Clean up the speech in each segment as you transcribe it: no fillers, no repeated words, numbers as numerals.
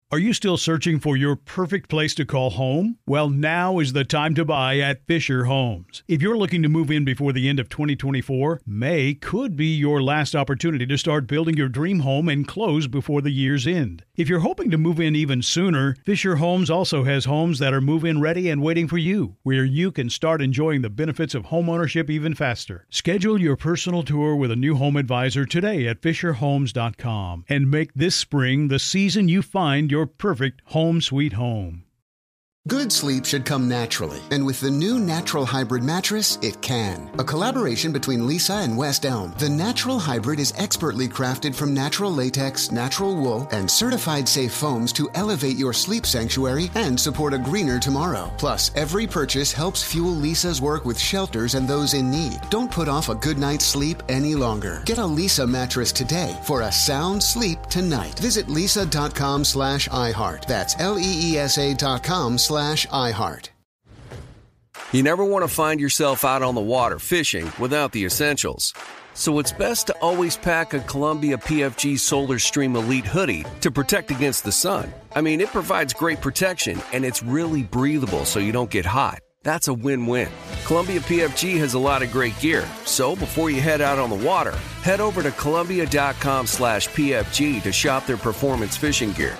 Are you still searching for your perfect place to call home? Well, now is the time to buy at Fisher Homes. If you're looking to move in before the end of 2024, May could be your last opportunity to start building your dream home and close before the year's end. If you're hoping to move in even sooner, Fisher Homes also has homes that are move-in ready and waiting for you, where you can start enjoying the benefits of homeownership even faster. Schedule your personal tour with a new home advisor today at FisherHomes.com and make this spring the season you find your perfect home sweet home. Good sleep should come naturally, and with the new Natural Hybrid mattress, it can. A collaboration between Lisa and West Elm, the Natural Hybrid is expertly crafted from natural latex, natural wool, and certified safe foams to elevate your sleep sanctuary and support a greener tomorrow. Plus, every purchase helps fuel Lisa's work with shelters and those in need. Don't put off a good night's sleep any longer. Get a Lisa mattress today for a sound sleep tonight. Visit lisa.com/iHeart. That's LEESA.com/iHeart. You never want to find yourself out on the water fishing without the essentials. So it's best to always pack a Columbia PFG Solar Stream Elite hoodie to protect against the sun. I mean, it provides great protection and it's really breathable so you don't get hot. That's a win-win. Columbia PFG has a lot of great gear. So before you head out on the water, head over to Columbia.com/PFG to shop their performance fishing gear.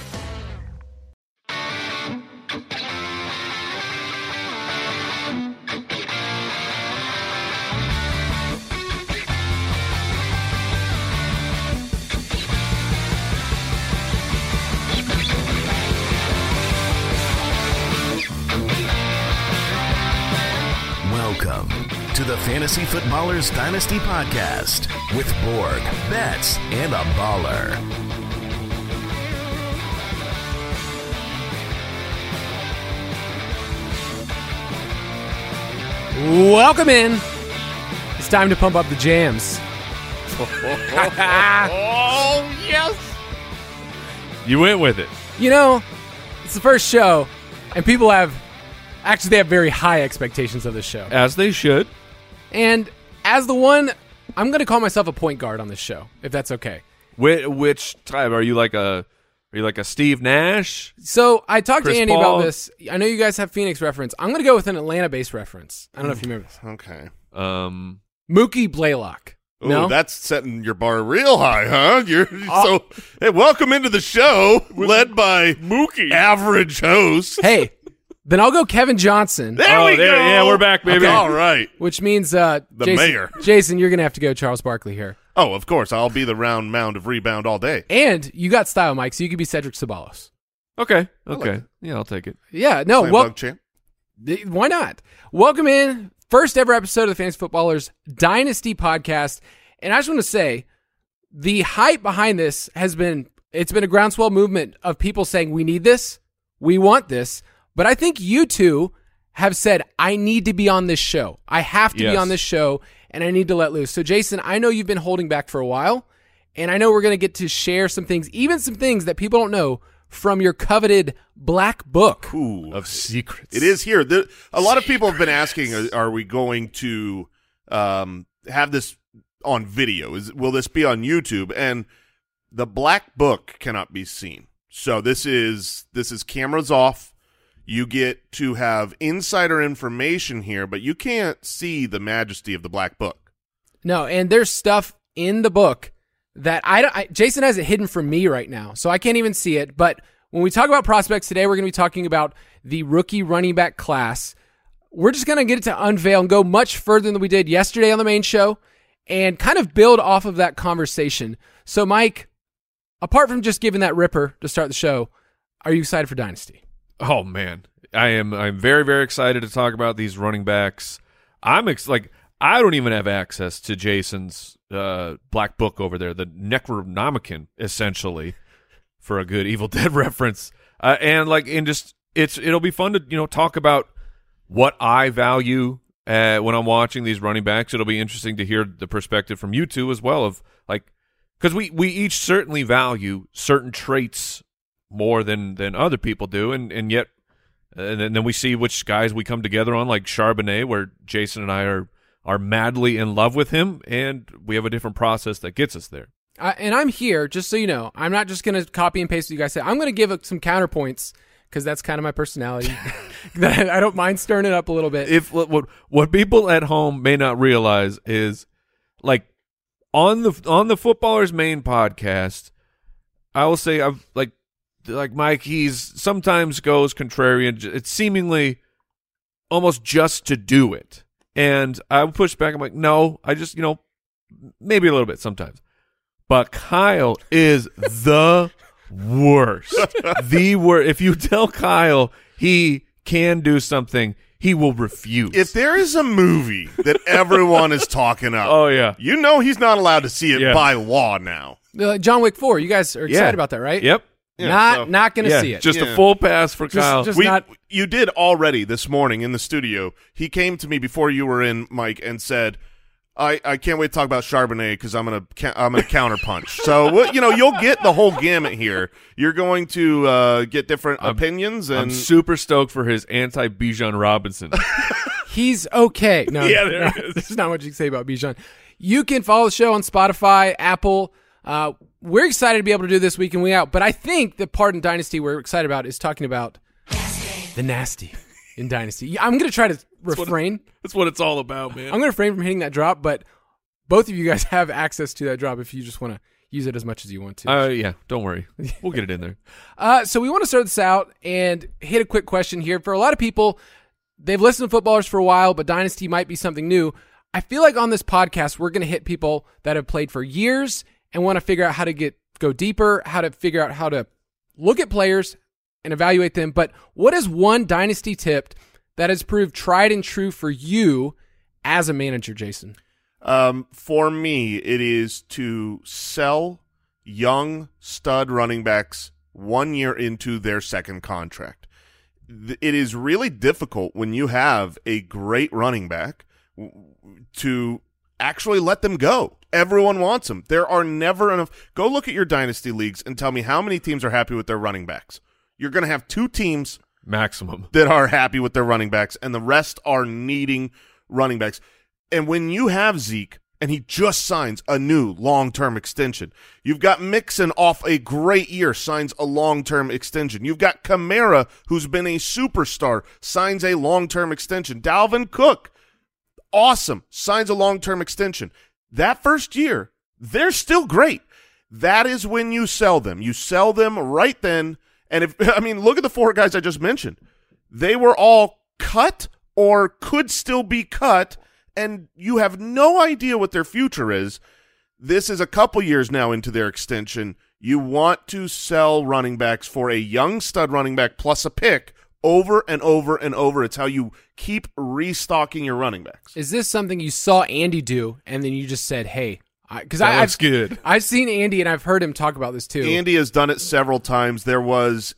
Welcome to the Fantasy Footballers Dynasty Podcast with Borg, Betts, and a Baller. Welcome in. It's time to pump up the jams. Oh, yes. You went with it. You know, it's the first show, and people have very high expectations of this show. As they should. And as the one, I'm going to call myself a point guard on this show, if that's okay. Which type? Are you like a Steve Nash? So I talked Chris to Andy Paul? about this. I know you guys have Phoenix reference. I'm going to go with an Atlanta-based reference. I don't know if you remember this. Okay. Mookie Blaylock. Ooh, No? that's setting your bar real high, huh? Hey, welcome into the show, led by Mookie. average host. Hey, then I'll go Kevin Johnson, There we go. Yeah, we're back, baby. Okay. All right. which means mayor. Jason, you're going to have to go Charles Barkley here. Oh, of course. I'll be the round mound of rebound all day. And you got style, Mike, so you could be Cedric Ceballos. Okay. like it. Yeah, I'll take it. Yeah, no, Slam well, dunk champ. why not? Welcome in. First ever episode of the Fantasy Footballers Dynasty Podcast. And I just want to say, the hype behind this it's been a groundswell movement of people saying, we need this, we want this. But I think you two have said, I need to be on this show. I have to be Yes. on this show, and I need to let loose. So, Jason, I know you've been holding back for a while, and I know we're going to get to share some things, even some things that people don't know from your coveted black book. Ooh. Of secrets. It is here. A lot of people have been asking, are we going to have this on video? Will this be on YouTube? And the black book cannot be seen. So this is cameras off. You get to have insider information here, but you can't see the majesty of the black book. No, and there's stuff in the book that Jason has it hidden from me right now, so I can't even see it. But when we talk about prospects today, we're going to be talking about the rookie running back class. We're just going to get it to unveil and go much further than we did yesterday on the main show and kind of build off of that conversation. So, Mike, apart from just giving that ripper to start the show, are you excited for Dynasty? Oh man, I'm very, very excited to talk about these running backs. I don't even have access to Jason's black book over there, the Necronomicon, essentially, for a good Evil Dead reference. It'll be fun to talk about what I value when I'm watching these running backs. It'll be interesting to hear the perspective from you two as well, of because we each certainly value certain traits more than other people do, and yet then we see which guys we come together on, like Charbonnet, where Jason and I are madly in love with him, and we have a different process that gets us there. And I'm here, just so you know. I'm not just going to copy and paste what you guys say. I'm going to give some counterpoints because that's kind of my personality. I don't mind stirring it up a little bit. If what people at home may not realize is, like, on the Footballers Main podcast, I will say I've like Mike. He's sometimes goes contrarian. It's seemingly almost just to do it, and I would push back. I'm like, no, I just maybe a little bit sometimes. But Kyle is the worst. The worst. If you tell Kyle he can do something, he will refuse. If there is a movie that everyone is talking up, oh yeah, he's not allowed to see it by law now. John Wick 4. You guys are excited about that, right? Yep. Yeah, not going to see it. Just a full pass for Kyle. You did already this morning in the studio. He came to me before you were in, Mike, and said, I can't wait to talk about Charbonnet because I'm gonna counterpunch. So you'll get the whole gamut here. You're going to get different opinions, and I'm super stoked for his anti-Bijan Robinson. He's okay. No, there it is. There's not much you can say about Bijan. You can follow the show on Spotify, Apple. We're excited to be able to do this week in, week out. But I think the part in Dynasty we're excited about is talking about the nasty in Dynasty. I'm going to try to refrain. That's what it's all about, man. I'm going to refrain from hitting that drop, but both of you guys have access to that drop if you just want to use it as much as you want to. Yeah, don't worry. We'll get it in there. So we want to start this out and hit a quick question here. For a lot of people, they've listened to Footballers for a while, but Dynasty might be something new. I feel like on this podcast, we're going to hit people that have played for years and want to figure out how to go deeper, how to figure out how to look at players and evaluate them. But what is one Dynasty tip that has proved tried and true for you as a manager, Jason? For me, it is to sell young stud running backs 1 year into their second contract. It is really difficult when you have a great running back to actually let them go. Everyone wants them. There are never enough. Go look at your dynasty leagues and tell me how many teams are happy with their running backs. You're going to have 2 teams maximum that are happy with their running backs, and the rest are needing running backs. And when you have Zeke, and he just signs a new long-term extension, you've got Mixon off a great year, signs a long-term extension. You've got Kamara, who's been a superstar, signs a long-term extension. Dalvin Cook, awesome, signs a long-term extension. That first year, they're still great. That is when you sell them. You sell them right then. And look at the 4 guys I just mentioned. They were all cut or could still be cut, and you have no idea what their future is. This is a couple years now into their extension. You want to sell running backs for a young stud running back plus a pick over and over and over. It's how you keep restocking your running backs. Is this something you saw Andy do, and then you just said, hey, because that's good. I've seen Andy, and I've heard him talk about this too. Andy has done it several times. There was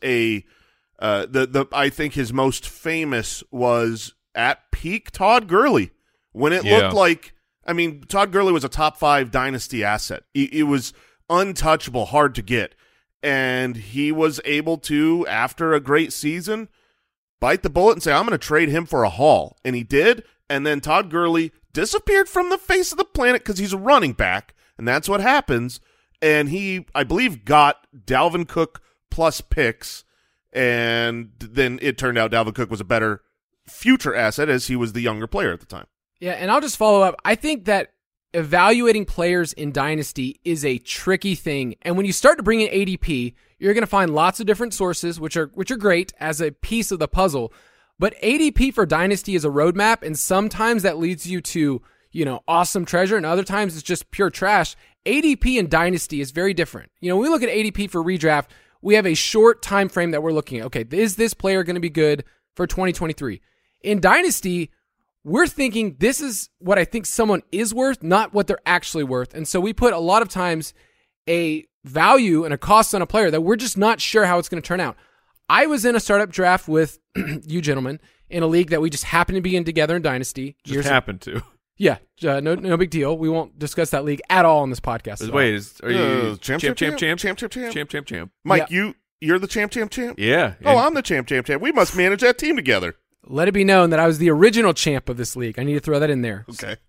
I think his most famous was at peak Todd Gurley, when it looked like, Todd Gurley was a top 5 dynasty asset. It was untouchable, hard to get. And he was able to, after a great season, bite the bullet and say, I'm going to trade him for a haul. And he did. And then Todd Gurley disappeared from the face of the planet because he's a running back. And that's what happens. And he, I believe, got Dalvin Cook plus picks. And then it turned out Dalvin Cook was a better future asset as he was the younger player at the time. Yeah, and I'll just follow up. I think that evaluating players in Dynasty is a tricky thing. And when you start to bring in ADP, you're going to find lots of different sources, which are great as a piece of the puzzle. But ADP for Dynasty is a roadmap, and sometimes that leads you to, awesome treasure, and other times it's just pure trash. ADP in Dynasty is very different. When we look at ADP for redraft, we have a short time frame that we're looking at. Okay, is this player going to be good for 2023? In Dynasty, we're thinking this is what I think someone is worth, not what they're actually worth. And so we put a lot of times a value and a cost on a player that we're just not sure how it's going to turn out. I was in a startup draft with you gentlemen in a league that we just happened to be in together in Dynasty. Just happened to. Yeah, no big deal. We won't discuss that league at all on this podcast. Wait, are you champ? Mike, yeah. You're the champ? Yeah. Oh, I'm the champ. We must manage that team together. Let it be known that I was the original champ of this league. I need to throw that in there. Okay.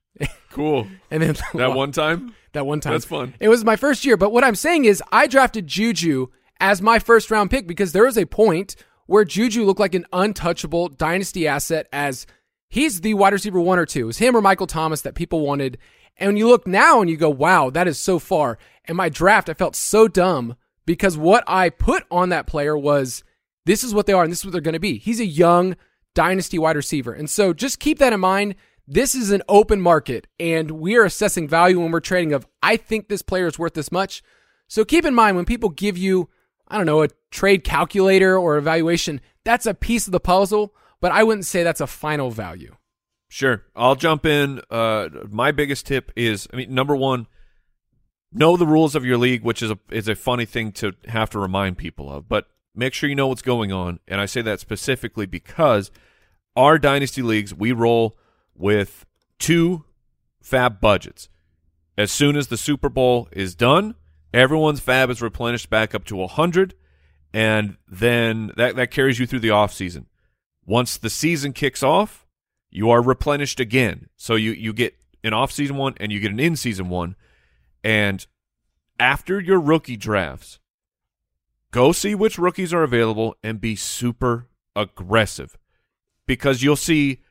Cool. And then That one time? That one time. That's fun. It was my first year. But what I'm saying is I drafted Juju as my first round pick because there was a point where Juju looked like an untouchable dynasty asset as he's the wide receiver 1 or 2. It was him or Michael Thomas that people wanted. And when you look now and you go, wow, that is so far. And my draft, I felt so dumb because what I put on that player was this is what they are and this is what they're going to be. He's a young dynasty wide receiver. And so just keep that in mind. This is an open market, and we are assessing value when we're trading of, I think this player is worth this much. So keep in mind when people give you, I don't know, a trade calculator or evaluation, that's a piece of the puzzle, but I wouldn't say that's a final value. Sure. I'll jump in. My biggest tip is, number one, know the rules of your league, which is a funny thing to have to remind people of, but make sure you know what's going on. And I say that specifically because our dynasty leagues, we roll with 2 fab budgets. As soon as the Super Bowl is done, everyone's fab is replenished back up to 100, and then that carries you through the offseason. Once the season kicks off, you are replenished again. So you get an off-season one and you get an in-season one. And after your rookie drafts, go see which rookies are available and be super aggressive because you'll see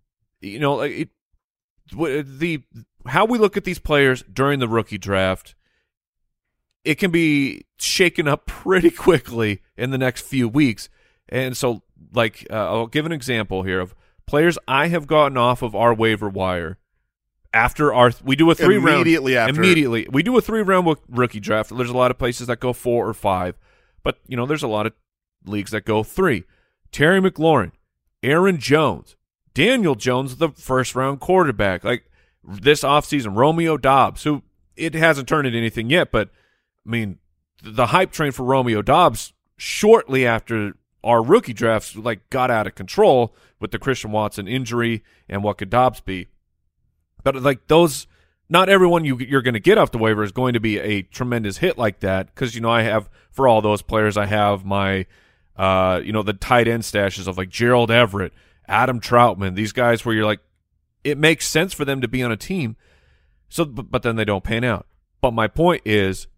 how we look at these players during the rookie draft, it can be shaken up pretty quickly in the next few weeks. And so, I'll give an example here of players I have gotten off of our waiver wire after we do a 3-round. Immediately. We do a 3-round rookie draft. There's a lot of places that go 4 or 5, but, there's a lot of leagues that go 3. Terry McLaurin, Aaron Jones, Daniel Jones, the first-round quarterback. This offseason, Romeo Doubs, who it hasn't turned into anything yet, but, the hype train for Romeo Doubs shortly after our rookie drafts, got out of control with the Christian Watson injury and what could Doubs be. But, those, not everyone you're going to get off the waiver is going to be a tremendous hit like that because, I have, for all those players, I have my, the tight end stashes of, Gerald Everett, Adam Troutman, these guys where you're it makes sense for them to be on a team, so but then they don't pan out. But my point is,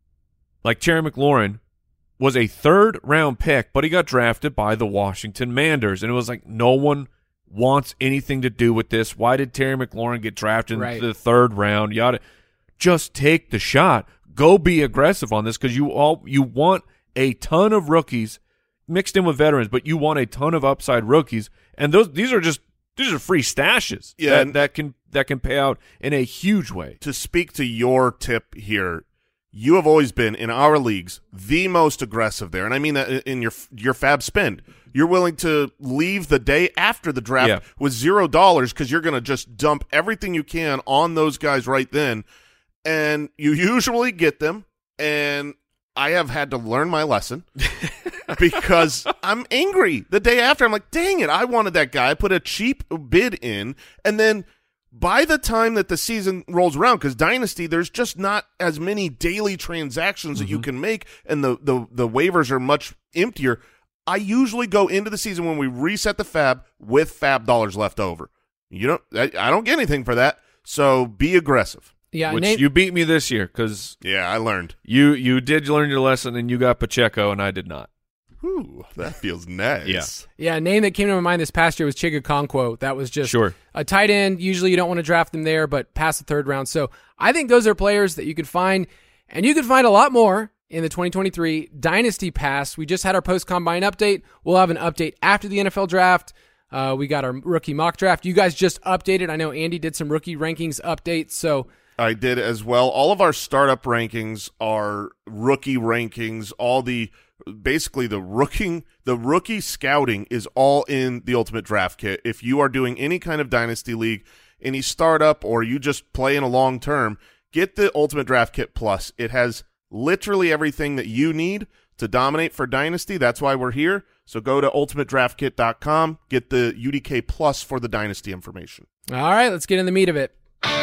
Terry McLaurin was a 3rd-round pick, but he got drafted by the Washington Manders, and it was no one wants anything to do with this. Why did Terry McLaurin get drafted into the 3rd round? Yada. Just take the shot. Go be aggressive on this because you want a ton of rookies mixed in with veterans, but you want a ton of upside rookies, and these are free stashes that can pay out in a huge way. To speak to your tip here, you have always been in our leagues the most aggressive there, and I mean that in your fab spend. You're willing to leave the day after the draft with $0 because you're going to just dump everything you can on those guys right then, and you usually get them. And I have had to learn my lesson. Because I'm angry the day after. I'm like, dang it, I wanted that guy. I put a cheap bid in, and then by the time that the season rolls around, because Dynasty, there's just not as many daily transactions that you can make, and the waivers are much emptier. I usually go into the season when we reset the fab with fab dollars left over. I don't get anything for that, so be aggressive. Yeah, Which you beat me this year because I learned. You did learn your lesson, and you got Pacheco, and I did not. Ooh, that feels nice. Yeah, a name that came to my mind this past year was Chigakonkwo. That was just a tight end. Usually you don't want to draft them there, but past the 3rd round. So I think those are players that you could find, and you could find a lot more in the 2023 Dynasty Pass. We just had our post-combine update. We'll have an update after the NFL draft. We got our rookie mock draft. You guys just updated. I know Andy did some rookie rankings updates, so I did as well. All of our startup rankings are rookie rankings. Basically the rookie scouting is all in the Ultimate Draft Kit. If you are doing any kind of Dynasty League, any startup, or you just play in a long term, get the Ultimate Draft Kit Plus. It has literally everything that you need to dominate for Dynasty. That's why we're here. So go to ultimatedraftkit.com, get the UDK Plus for the Dynasty information. All right, let's get in the meat of it.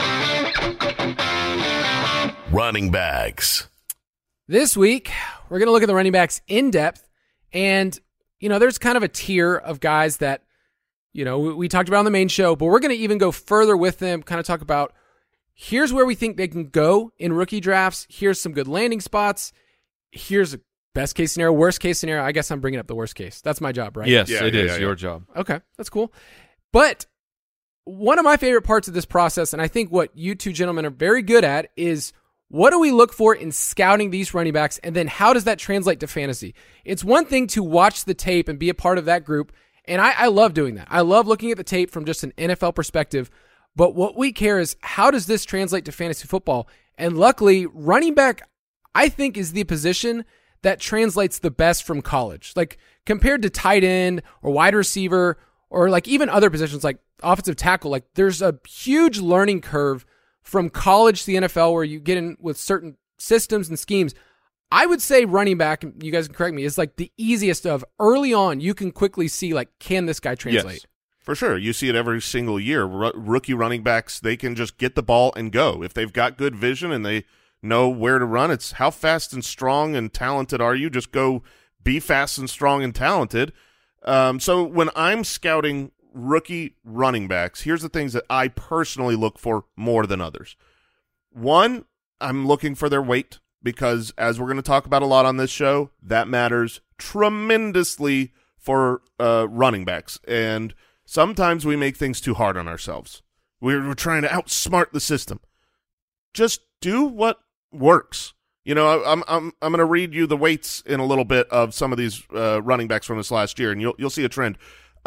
Running backs. This week, we're going to look at the running backs in depth, and, there's kind of a tier of guys that, You know, we talked about on the main show, but we're going to even go further with them, kind of talk about here's where we think they can go in rookie drafts. Here's some good landing spots. Here's a best case scenario, worst case scenario. I guess I'm bringing up the worst case. That's my job, right? Yes, it is your job. Okay, that's cool. But one of my favorite parts of this process, and I think what you two gentlemen are very good at, is what do we look for in scouting these running backs, and then how does that translate to fantasy? It's one thing to watch the tape and be a part of that group, and I love doing that. I love looking at the tape from just an NFL perspective, but what we care is how does this translate to fantasy football? And luckily, running back, I think, is the position that translates the best from college. Like, compared to tight end or wide receiver or like even other positions like offensive tackle, like there's a huge learning curve from college to the NFL where you get in with certain systems and schemes. I would say running back, and you guys can correct me, is like the easiest of early on. You can quickly see, like, can this guy translate? Yes, for sure. You see it every single year. Rookie running backs, they can just get the ball and go. If they've got good vision and they know where to run, it's how fast and strong and talented are you? Just go be fast and strong and talented. So when I'm scouting rookie running backs, here's the things that I personally look for more than others. One, I'm looking for their weight, because as we're going to talk about a lot on this show, that matters tremendously for running backs. And sometimes we make things too hard on ourselves. We're trying to outsmart the system. Just do what works. You know, I'm going to read you the weights in a little bit of some of these running backs from this last year, and you'll see a trend.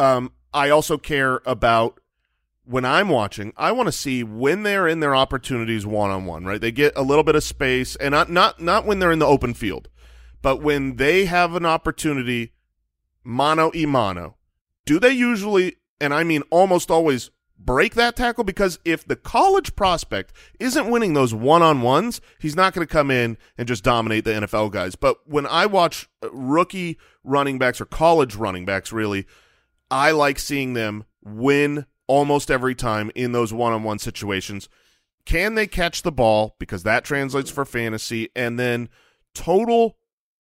I also care about, when I'm watching, I want to see when they're in their opportunities one-on-one, right? They get a little bit of space, and not when they're in the open field, but when they have an opportunity mano-a-mano, do they usually, and I mean almost always, break that tackle? Because if the college prospect isn't winning those one-on-ones, he's not going to come in and just dominate the NFL guys. But when I watch rookie running backs or college running backs, really, I like seeing them win almost every time in those one-on-one situations. Can they catch the ball? Because that translates for fantasy. And then total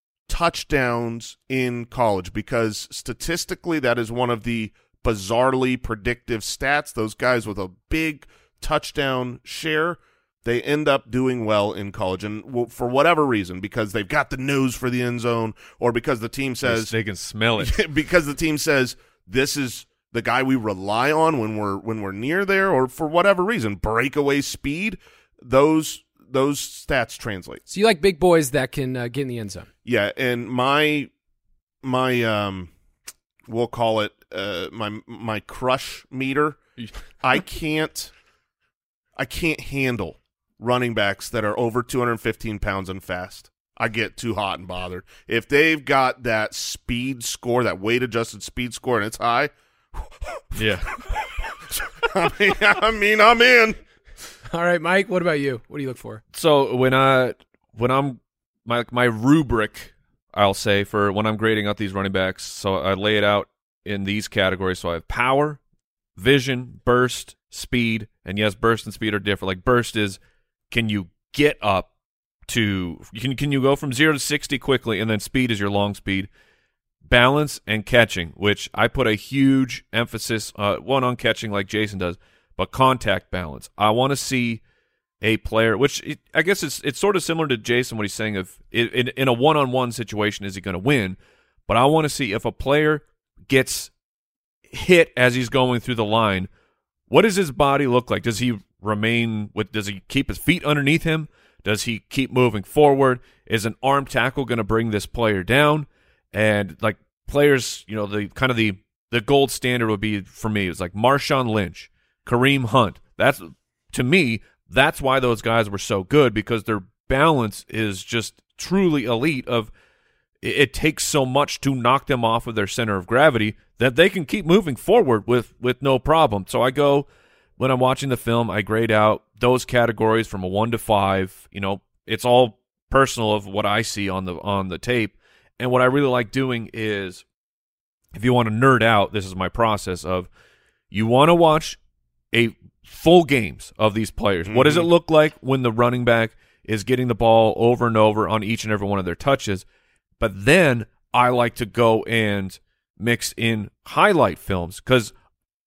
touchdowns in college, because statistically that is one of the bizarrely predictive stats. Those guys with a big touchdown share, they end up doing well in college. And for whatever reason, because they've got the nose for the end zone, or because the team says they can smell it, because the team says this is the guy we rely on when we're near there, or for whatever reason, breakaway speed, those stats translate. So you like big boys that can get in the end zone. Yeah, and my we'll call it my crush meter. I can't handle running backs that are over 215 pounds and fast. I get too hot and bothered. If they've got that speed score, that weight-adjusted speed score, and it's high, yeah. I mean, I'm in. All right, Mike, what about you? What do you look for? So when I'm my rubric, I'll say, for when I'm grading out these running backs, so I lay it out in these categories. So I have power, vision, burst, speed, and yes, burst and speed are different. Like burst is, can you get up to, can you go from 0 to 60 quickly, and then speed is your long speed. Balance and catching, which I put a huge emphasis one on catching like Jason does, but contact balance. I want to see a player, which I guess it's sort of similar to Jason, what he's saying of in a one-on-one situation, is he going to win? But I want to see if a player gets hit as he's going through the line, what does his body look like? Does he does he keep his feet underneath him? Does he keep moving forward? Is an arm tackle going to bring this player down? And like players, you know, the gold standard would be for me, it's like Marshawn Lynch, Kareem Hunt. To me, that's why those guys were so good, because their balance is just truly elite. It takes so much to knock them off of their center of gravity that they can keep moving forward with no problem. So I go, when I'm watching the film, I grade out those categories from a 1 to 5. You know, it's all personal of what I see on the tape. And what I really like doing is, if you want to nerd out, this is my process of, you want to watch a full games of these players. Mm-hmm. What does it look like when the running back is getting the ball over and over on each and every one of their touches? But then I like to go and mix in highlight films, because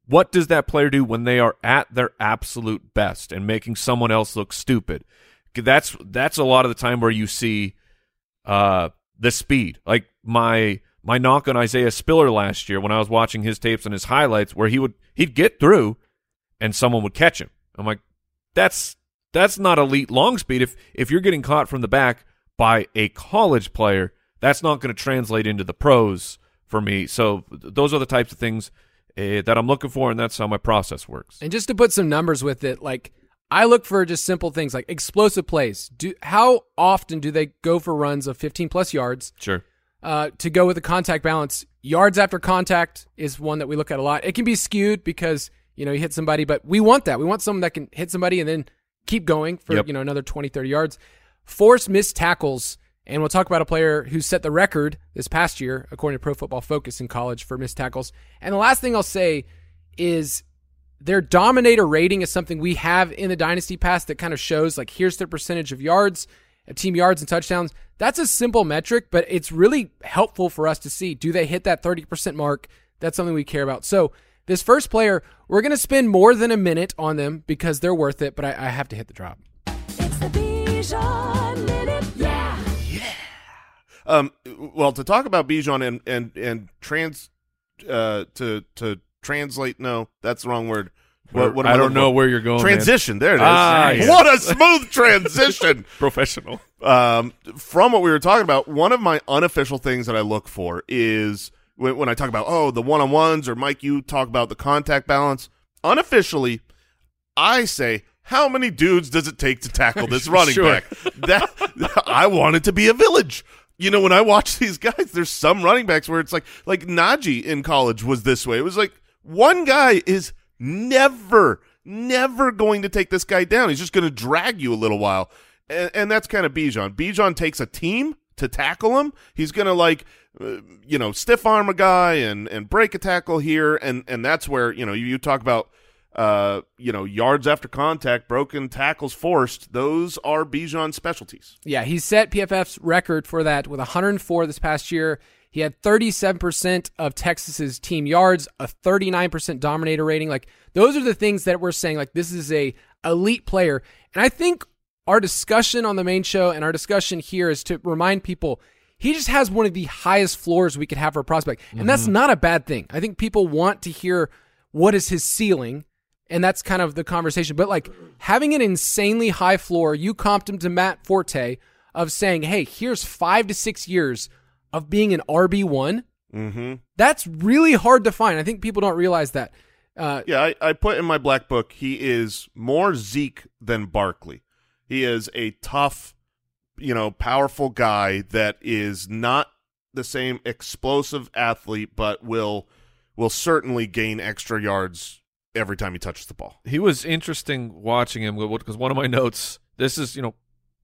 what does that player do when they are at their absolute best and making someone else look stupid? That's a lot of the time where you see the speed. Like my knock on Isaiah Spiller last year when I was watching his tapes and his highlights, where he'd get through and someone would catch him. I'm like, that's not elite long speed. If you're getting caught from the back by a college player, that's not going to translate into the pros for me. So those are the types of things that I'm looking for, and that's how my process works. And just to put some numbers with it, like I look for just simple things like explosive plays. How often do they go for runs of 15-plus yards? Sure. To go with the contact balance, yards after contact is one that we look at a lot. It can be skewed because, you hit somebody, but we want that. We want someone that can hit somebody and then keep going for, another 20, 30 yards. Force missed tackles, and we'll talk about a player who set the record this past year, according to Pro Football Focus in college, for missed tackles. And the last thing I'll say is their dominator rating is something we have in the Dynasty Pass that kind of shows, like, here's their percentage of yards, team yards and touchdowns. That's a simple metric, but it's really helpful for us to see. Do they hit that 30% mark? That's something we care about. So this first player, we're going to spend more than a minute on them because they're worth it, but I have to hit the drop. It's the Bijan Minute, yeah. Well, to talk about Bijan and to translate, no, that's the wrong word. What I don't know where you're going. Transition, man. there it is. Yes. What a smooth transition. Professional. From what we were talking about, one of my unofficial things that I look for is when I talk about, the one-on-ones, or Mike, you talk about the contact balance. Unofficially, I say, how many dudes does it take to tackle this running back? I want it to be a village. When I watch these guys, there's some running backs where it's like Najee in college was this way. It was like one guy is never going to take this guy down. He's just going to drag you a little while. And that's kind of Bijan. Bijan takes a team to tackle him. He's going to stiff arm a guy and break a tackle here. And that's where, you talk about, yards after contact, broken tackles forced. Those are Bijan's specialties. Yeah, he set PFF's record for that with 104 this past year. He had 37% of Texas's team yards, a 39% dominator rating. Like, those are the things that we're saying, like, this is a elite player. And I think our discussion on the main show and our discussion here is to remind people he just has one of the highest floors we could have for a prospect. And that's not a bad thing. I think people want to hear what is his ceiling, and that's kind of the conversation. But, like, having an insanely high floor, you comped him to Matt Forte, of saying, hey, here's 5 to 6 years of being an RB1. Mm-hmm. That's really hard to find. I think people don't realize that. I put in my black book, he is more Zeke than Barkley. He is a tough, powerful guy that is not the same explosive athlete, but will certainly gain extra yards every time he touches the ball. He was interesting watching him because one of my notes, this isn't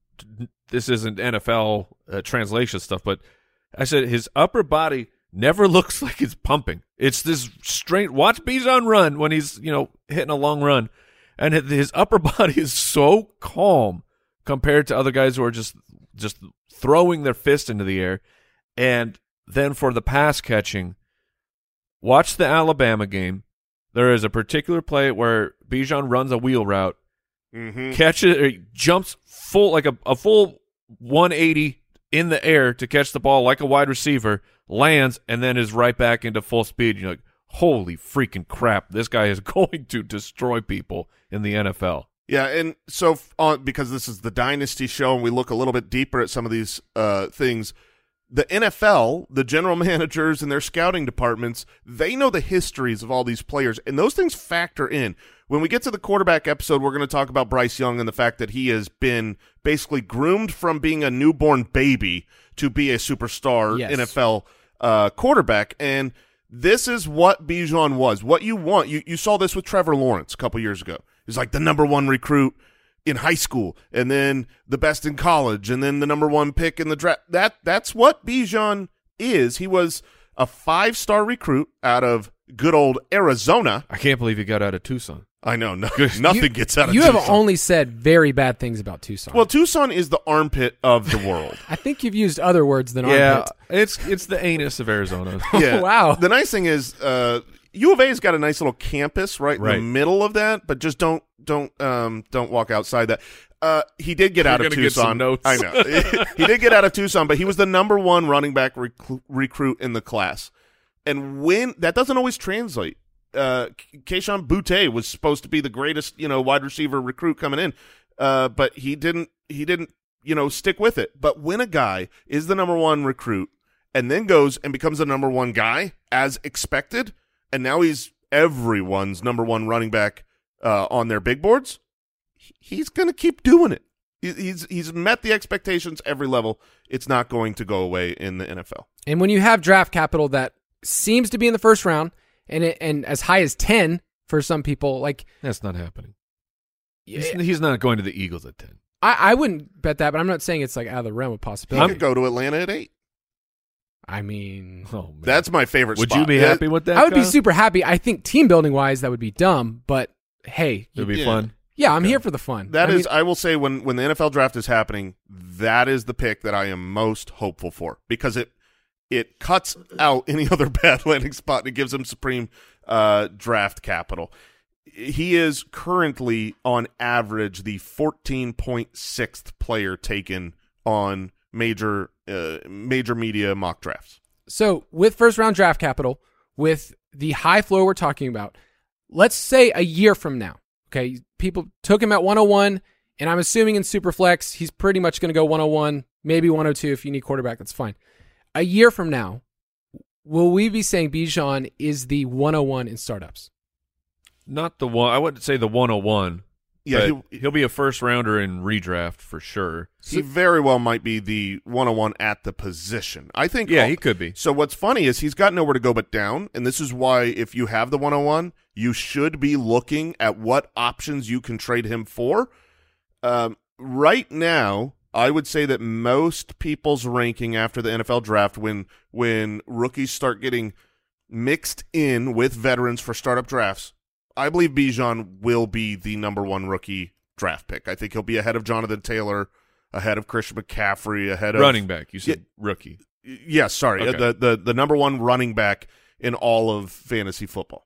NFL translation stuff, but I said his upper body never looks like it's pumping. It's this straight. Watch Bijan run when he's hitting a long run, and his upper body is so calm compared to other guys who are just throwing their fist into the air. And then for the pass catching, watch the Alabama game. There is a particular play where Bijan runs a wheel route, catches, jumps full like a full 180 in the air to catch the ball like a wide receiver, lands, and then is right back into full speed. You're like, holy freaking crap, this guy is going to destroy people in the NFL. Yeah, and so because this is the Dynasty show and we look a little bit deeper at some of these things, the NFL, the general managers and their scouting departments, they know the histories of all these players, and those things factor in. When we get to the quarterback episode, we're going to talk about Bryce Young and the fact that he has been basically groomed from being a newborn baby to be a superstar NFL quarterback, and this is what Bijan was. What you want. You saw this with Trevor Lawrence a couple years ago. He's like the number one recruit in high school, and then the best in college, and then the number one pick in the draft. That's what Bijan is. He was a 5-star recruit out of good old Arizona. I can't believe he got out of Tucson. I know. Nothing gets out of Tucson. You have only said very bad things about Tucson. Well, Tucson is the armpit of the world. I think you've used other words than yeah, armpit. it's the anus of Arizona. Yeah. Wow. The nice thing is U of A's got a nice little campus right in the Right. middle of that, but just don't walk outside that. He did get out of gonna get some Tucson. notes. I know. He did get out of Tucson, but he was the number 1 running back recruit in the class. And when that doesn't always translate. Keyshawn Boutte was supposed to be the greatest, wide receiver recruit coming in, but he didn't, stick with it. But when a guy is the number 1 recruit and then goes and becomes the number 1 guy as expected, and now he's everyone's number 1 running back on their big boards, he's going to keep doing it. He's met the expectations every level. It's not going to go away in the NFL. And when you have draft capital that seems to be in the first round and as high as 10 for some people, like That's not happening. He's not going to the Eagles at 10. I wouldn't bet that, but I'm not saying it's like out of the realm of He possibility. could go to Atlanta at 8. I mean, Oh, man. That's my favorite Would spot. you be happy with that? I would be Kyle? super happy. I think team building wise, that would be dumb, but hey, It would be Yeah. fun. yeah, I'm here for the fun. I will say when the NFL draft is happening, that is the pick that I am most hopeful for because it cuts out any other bad landing spot and it gives him supreme draft capital. He is currently on average the 14.6th player taken on major media mock drafts. So with first round draft capital, with the high floor we're talking about, let's say a year from now, okay, people took him at 101, and I'm assuming in Superflex, he's pretty much going to go 101, maybe 102 if you need quarterback, that's fine. A year from now, will we be saying Bijan is the 101 in startups? Not the one. I wouldn't say the 101. Yeah, but he'll be a first rounder in redraft for sure. he very well might be the 101 at the position. I think. Yeah, he could be. So what's funny is he's got nowhere to go but down, and this is why if you have the 101, you should be looking at what options you can trade him for. Right now, I would say that most people's ranking after the NFL draft, when rookies start getting mixed in with veterans for startup drafts, I believe Bijan will be the number 1 rookie draft pick. I think he'll be ahead of Jonathan Taylor, ahead of Christian McCaffrey, ahead of Running back. You said rookie. Yes, sorry, Okay. the number 1 running back in all of fantasy football.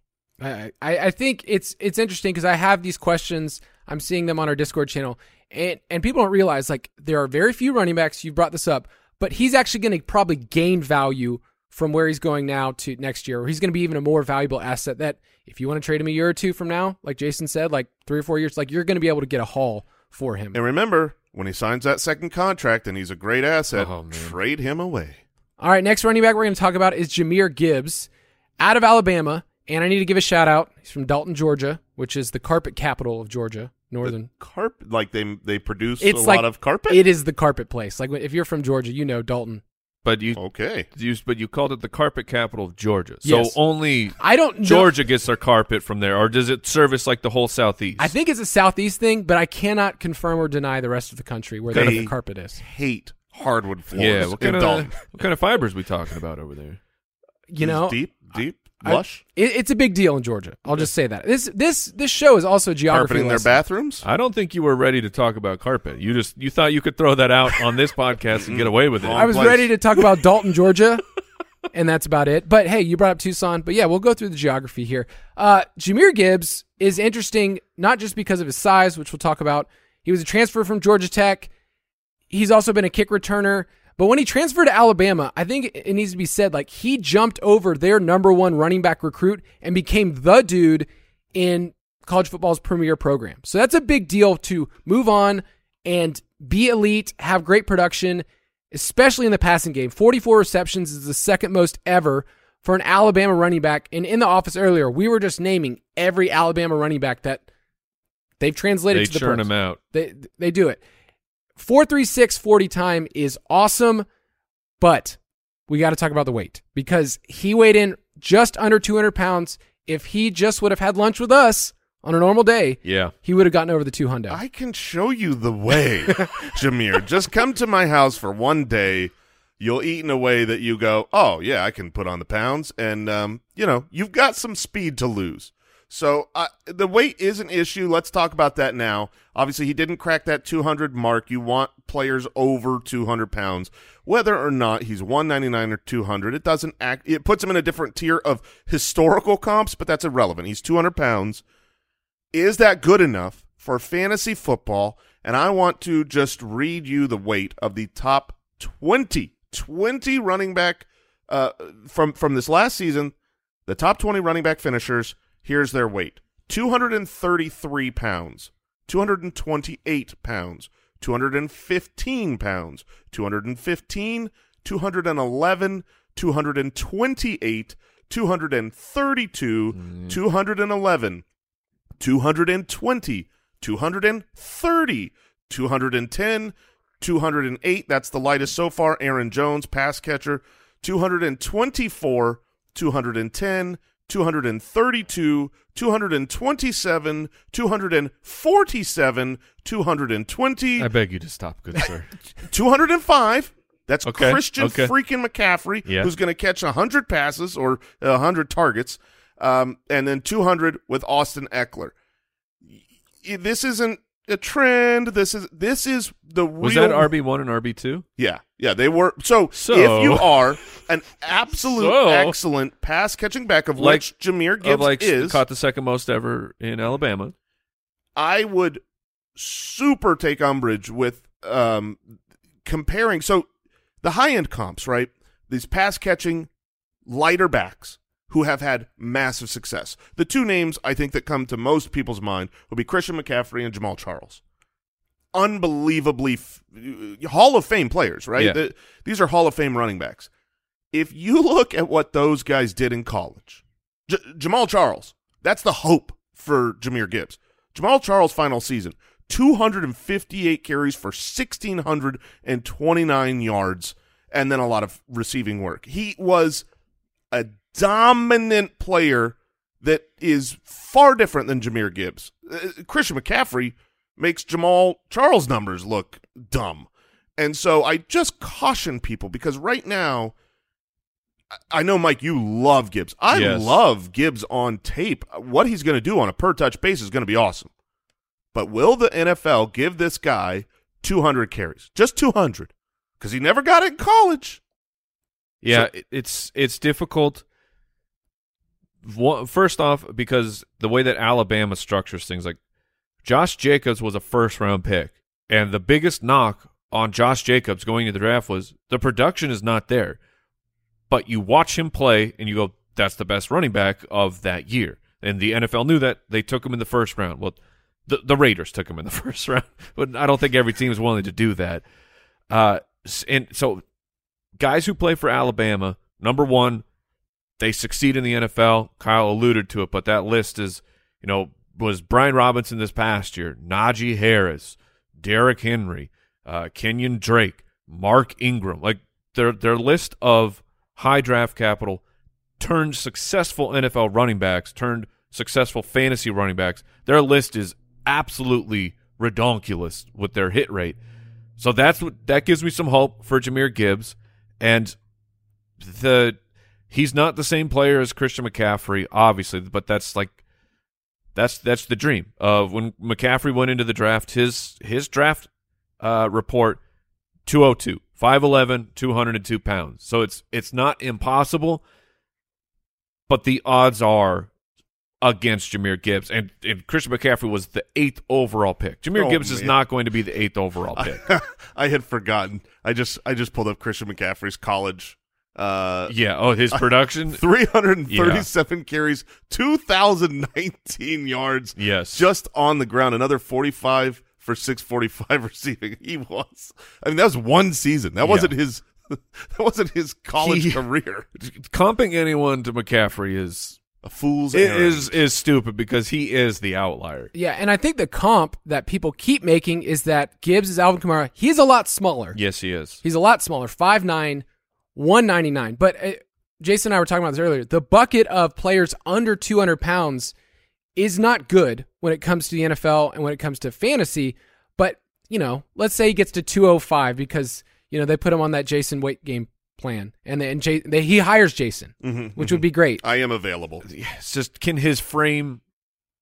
I think it's interesting because I have these questions. I'm seeing them on our Discord channel, and people don't realize like there are very few running backs. You've brought this up, but he's actually going to probably gain value from where he's going now to next year, or he's going to be even a more valuable asset that if you want to trade him a year or two from now, like Jason said, like 3 or 4 years, like you're going to be able to get a haul for him. And remember, when he signs that second contract and he's a great asset, Oh, man. trade him away. All right, next running back we're going to talk about is Jahmyr Gibbs out of Alabama, and I need to give a shout out. He's from Dalton, Georgia, which is the carpet capital of Georgia, northern. Carpet, like they produce It's a like lot of carpet. It is the carpet place. Like if you're from Georgia, you know Dalton. But you Okay. but you called it the carpet capital of Georgia. So Yes. only I don't know. Georgia gets their carpet from there, or does it service like the whole Southeast? I think it's a southeast thing, but I cannot confirm or deny the rest of the country where They- the carpet is. Hate hardwood floors. Yeah. What in kind Dalton. of fibers we talking about over there? You know, deep, lush. it's a big deal in Georgia. I'll just say that. This show is also a geography Carpeting their lesson. bathrooms. I don't think you were ready to talk about carpet. You thought you could throw that out on this podcast and get away with it. Wrong I was place. ready to talk about Dalton, Georgia, and that's about it. But hey, you brought up Tucson. But yeah, we'll go through the geography here. Jahmyr Gibbs is interesting, not just because of his size, which we'll talk about. He was a transfer from Georgia Tech. He's also been a kick returner. But when he transferred to Alabama, I think it needs to be said, like, he jumped over their number 1 running back recruit and became the dude in college football's premier program. So that's a big deal to move on and be elite, have great production, especially in the passing game. 44 receptions is the second most ever for an Alabama running back. And in the office earlier, we were just naming every Alabama running back that they've translated They to the churn pros. them out. They do it. 4.36 40 time is awesome, but we got to talk about the weight because he weighed in just under 200 pounds. If he just would have had lunch with us on a normal day, Yeah. he would have gotten over the 200. I can show you the way, Jahmyr. Just come to my house for one day. You'll eat in a way that you go, oh, yeah, I can put on the pounds. And, you've got some speed to lose. So the weight is an issue. Let's talk about that now. Obviously, he didn't crack that 200 mark. You want players over 200 pounds. Whether or not he's 199 or 200, it puts him in a different tier of historical comps, but that's irrelevant. He's 200 pounds. Is that good enough for fantasy football? And I want to just read you the weight of the top 20 running back from this last season. The top 20 running back finishers, here's their weight. 233 pounds, 228 pounds, 215 pounds, 215, 211, 228, 232, 211, 220, 230, 210, 208. That's the lightest so far. Aaron Jones, pass catcher. 224, 210, 232, 227, 247, 220. I beg you to stop, good sir. 205. That's Okay, Christian okay. freaking McCaffrey, Yeah. who's going to catch 100 passes or 100 targets, and then 200 with Austin Eckler. This isn't a trend. This is the real. Was that RB1 and RB2? Yeah, they were. So if you are an absolute excellent pass catching back, of which Jahmyr Gibbs is, caught the second most ever in Alabama. I would super take umbrage with comparing. So the high end comps, right? These pass catching lighter backs who have had massive success. The two names I think that come to most people's mind would be Christian McCaffrey and Jamal Charles. Unbelievably Hall of Fame players, right? Yeah. These are Hall of Fame running backs. If you look at what those guys did in college, Jamal Charles, that's the hope for Jahmyr Gibbs. Jamal Charles' final season, 258 carries for 1,629 yards, and then a lot of receiving work. He was a dominant player that is far different than Jahmyr Gibbs. Christian McCaffrey makes Jamal Charles' numbers look dumb. And so I just caution people because right now, I know, Mike, you love Gibbs. I love Gibbs on tape. What he's going to do on a per-touch basis is going to be awesome. But will the NFL give this guy 200 carries? Just 200. Because he never got it in college. Yeah, so, it's difficult. First off, because the way that Alabama structures things, like Josh Jacobs was a first-round pick, and the biggest knock on Josh Jacobs going into the draft was the production is not there. But you watch him play, and you go, that's the best running back of that year. And the NFL knew that. They took him in the first round. Well, the Raiders took him in the first round, but I don't think every team is willing to do that. And so guys who play for Alabama, number one, they succeed in the NFL. Kyle alluded to it, but that list is, was Brian Robinson this past year, Najee Harris, Derrick Henry, Kenyon Drake, Mark Ingram. Like their list of high draft capital turned successful NFL running backs, turned successful fantasy running backs. Their list is absolutely redonkulous with their hit rate. So that gives me some hope for Jahmyr Gibbs, and he's not the same player as Christian McCaffrey, obviously, but that's the dream of when McCaffrey went into the draft. His draft report 202, 5'11", 202 pounds. So it's not impossible, but the odds are against Jahmyr Gibbs, and Christian McCaffrey was the 8th overall pick. Jahmyr Gibbs is not going to be the 8th overall pick. I had forgotten. I just pulled up Christian McCaffrey's college. His production. 337 carries, 2,019 yards. Yes, just on the ground. Another 45 for 645 receiving. That was one season. That wasn't his. That wasn't his college career. Comping anyone to McCaffrey is a fool's errand. is stupid because he is the outlier. Yeah, and I think the comp that people keep making is that Gibbs is Alvin Kamara. He's a lot smaller. Yes, he is. He's a lot smaller, 5'9", 199. But Jason and I were talking about this earlier. The bucket of players under 200 pounds is not good when it comes to the NFL and when it comes to fantasy. But, let's say he gets to 205 because, they put him on that Jason weight game plan, and he hires Jason, which would be great. I am available. It's just, can his frame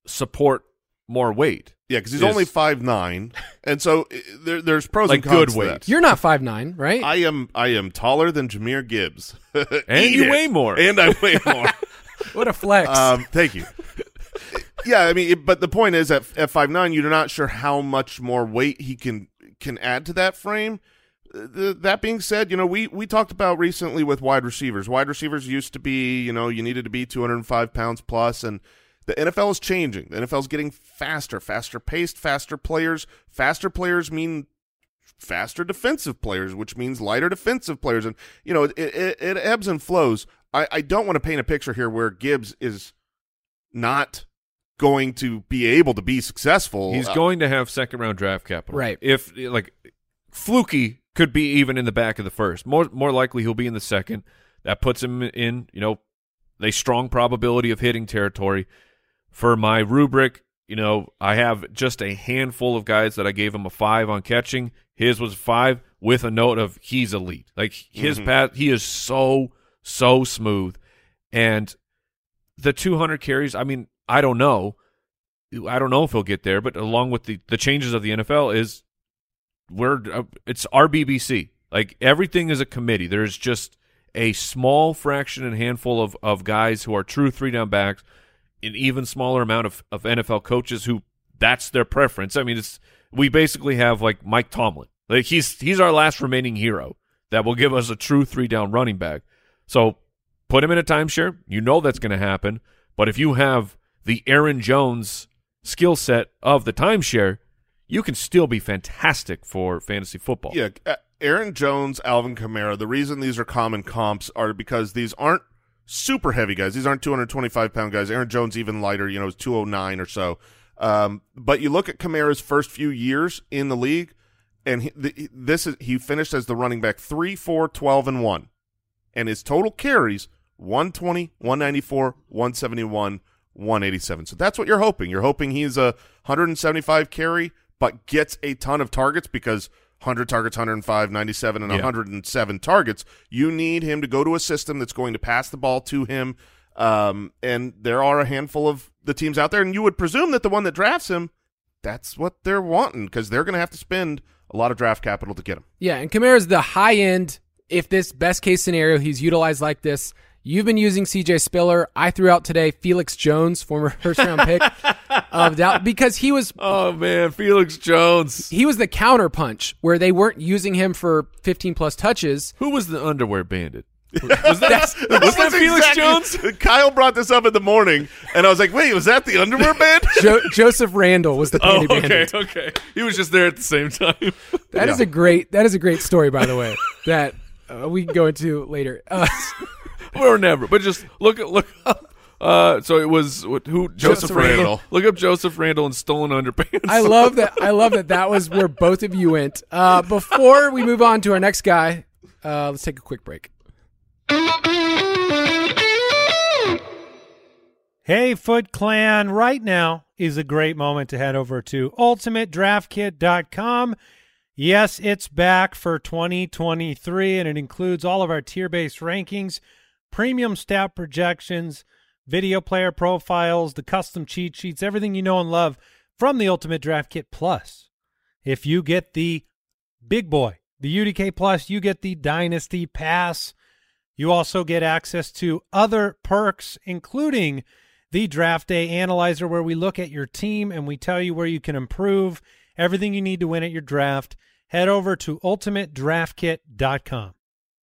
support more weight. Yeah, because he's only 5'9", and so there's pros like and cons good to weight. that. You're not 5'9", right? I am taller than Jahmyr Gibbs, And you weigh more. and I weigh more. What a flex. Thank you. Yeah, I mean, but the point is at 5'9", you're not sure how much more weight he can add to that frame. That being said, we talked about recently with wide receivers. Wide receivers used to be, you needed to be 205 pounds plus, and the NFL is changing. The NFL is getting faster paced, faster players. Faster players mean faster defensive players, which means lighter defensive players. And, it ebbs and flows. I don't want to paint a picture here where Gibbs is not going to be able to be successful. He's going to have second-round draft capital. Right. If, fluky could be even in the back of the first. More likely he'll be in the second. That puts him in, a strong probability of hitting territory. For my rubric, I have just a handful of guys that I gave him a 5 on catching. His was 5 with a note of he's elite. Like his path, he is so smooth. And the 200 carries, I mean, I don't know if he'll get there, but along with the changes of the NFL it's RBBC. Like everything is a committee. There's just a small fraction and handful of guys who are true 3-down backs, an even smaller amount of NFL coaches who that's their preference. I mean, we basically have like Mike Tomlin. Like he's our last remaining hero that will give us a true 3-down running back. So put him in a timeshare. That's going to happen. But if you have the Aaron Jones skill set of the timeshare, you can still be fantastic for fantasy football. Yeah, Aaron Jones, Alvin Kamara, the reason these are common comps are because these aren't super heavy guys. These aren't 225-pound guys. Aaron Jones even lighter, is 209 or so. But you look at Kamara's first few years in the league, and he finished as the running back 3, 4, 12, and 1. And his total carries, 120, 194, 171, 187. So that's what you're hoping. You're hoping he's a 175 carry, but gets a ton of targets because 100 targets, 105, 97, and 107 targets. You need him to go to a system that's going to pass the ball to him, and there are a handful of the teams out there, and you would presume that the one that drafts him, that's what they're wanting because they're going to have to spend a lot of draft capital to get him. Yeah, and Kamara's the high end. If this best-case scenario, he's utilized like this. You've been using C.J. Spiller. I threw out today Felix Jones, former first-round pick of Dallas, because he was... Oh, man, Felix Jones. He was the counterpunch where they weren't using him for 15-plus touches. Who was the underwear bandit? Was that Felix Jones? Kyle brought this up in the morning, and I was like, wait, was that the underwear band? Joseph Randall was the panty bandit. Okay. He was just there at the same time. That is a great story, by the way, that we can go into later. Or never, but just look up. So it was who? Joseph Randall. Look up Joseph Randall and stolen underpants. I love that. That was where both of you went. Before we move on to our next guy, let's take a quick break. Hey, Foot Clan, right now is a great moment to head over to ultimatedraftkit.com. Yes, it's back for 2023, and it includes all of our tier-based rankings, premium stat projections, video player profiles, the custom cheat sheets, everything you know and love from the Ultimate Draft Kit Plus. If you get the big boy, the UDK Plus, you get the Dynasty Pass. You also get access to other perks, including the Draft Day Analyzer, where we look at your team and we tell you where you can improve, everything you need to win at your draft. Head over to ultimatedraftkit.com.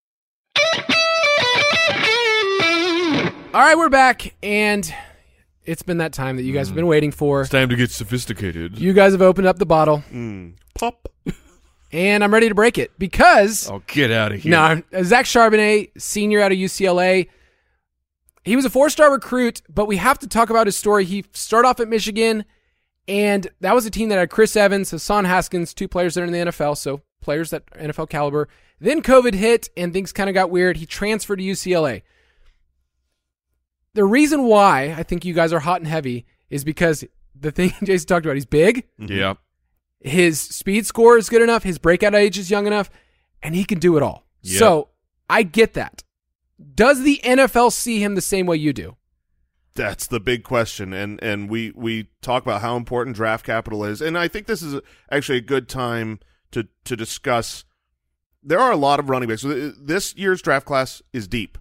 All right, we're back, and it's been that time that you guys have been waiting for. It's time to get sophisticated. You guys have opened up the bottle. Pop. And I'm ready to break it because... Oh, get out of here. No, Zach Charbonnet, senior out of UCLA. He was a 4-star recruit, but we have to talk about his story. He started off at Michigan, and that was a team that had Chris Evans, Hassan Haskins, 2 players that are in the NFL, so players that are NFL caliber. Then COVID hit, and things kind of got weird. He transferred to UCLA. The reason why I think you guys are hot and heavy is because the thing Jason talked about, he's big. Yeah. His speed score is good enough. His breakout age is young enough, and he can do it all. Yep. So I get that. Does the NFL see him the same way you do? That's the big question, and we talk about how important draft capital is, and I think this is actually a good time to discuss. There are a lot of running backs. This year's draft class is deep.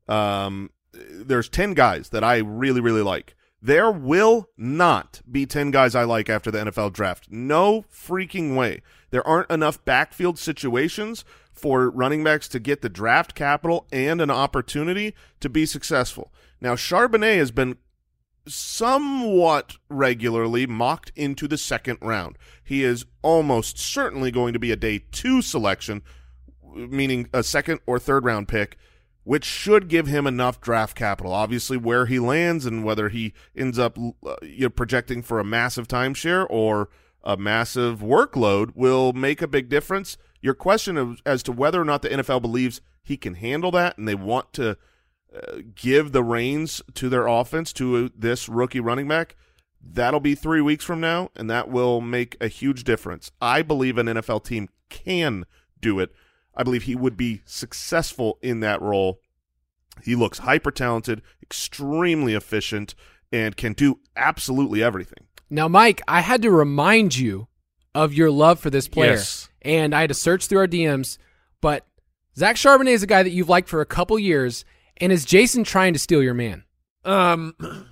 There's 10 guys that I really, really like. There will not be 10 guys I like after the NFL draft. No freaking way. There aren't enough backfield situations for running backs to get the draft capital and an opportunity to be successful. Now, Charbonnet has been somewhat regularly mocked into the second round. He is almost certainly going to be a day 2 selection, meaning a second or third round pick, which should give him enough draft capital. Obviously, where he lands and whether he ends up projecting for a massive timeshare or a massive workload will make a big difference. Your question as to whether or not the NFL believes he can handle that and they want to give the reins to their offense to this rookie running back, that'll be 3 weeks from now, and that will make a huge difference. I believe an NFL team can do it. I believe he would be successful in that role. He looks hyper-talented, extremely efficient, and can do absolutely everything. Now, Mike, I had to remind you of your love for this player. Yes. And I had to search through our DMs, but Zach Charbonnet is a guy that you've liked for a couple years, and is Jason trying to steal your man? A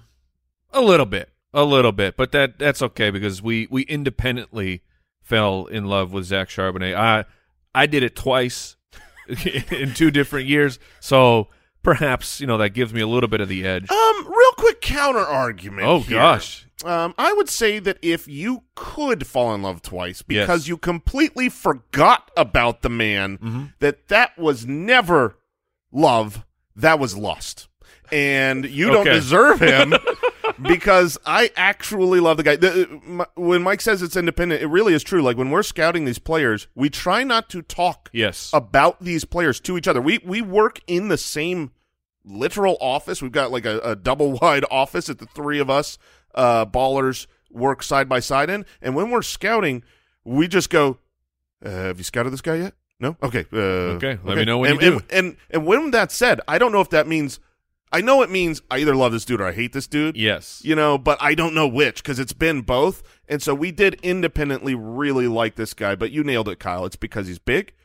little bit, but that's okay because we independently fell in love with Zach Charbonnet. I did it twice in 2 different years, so perhaps that gives me a little bit of the edge. Real quick counter argument. Oh here. gosh. I would say that if you could fall in love twice because you completely forgot about the man, that was never love, that was lust. And you don't deserve him because I actually love the guy. When Mike says it's independent, it really is true. Like when we're scouting these players, we try not to talk about these players to each other. We work in the same literal office. We've got like a double-wide office that the 3 of us ballers work side by side in. And when we're scouting, we just go, have you scouted this guy yet? No? Okay. Let me know when you do. And when that's said, I don't know if that means – I know it means I either love this dude or I hate this dude. Yes. But I don't know which because it's been both. And so we did independently really like this guy, but you nailed it, Kyle. It's because he's big.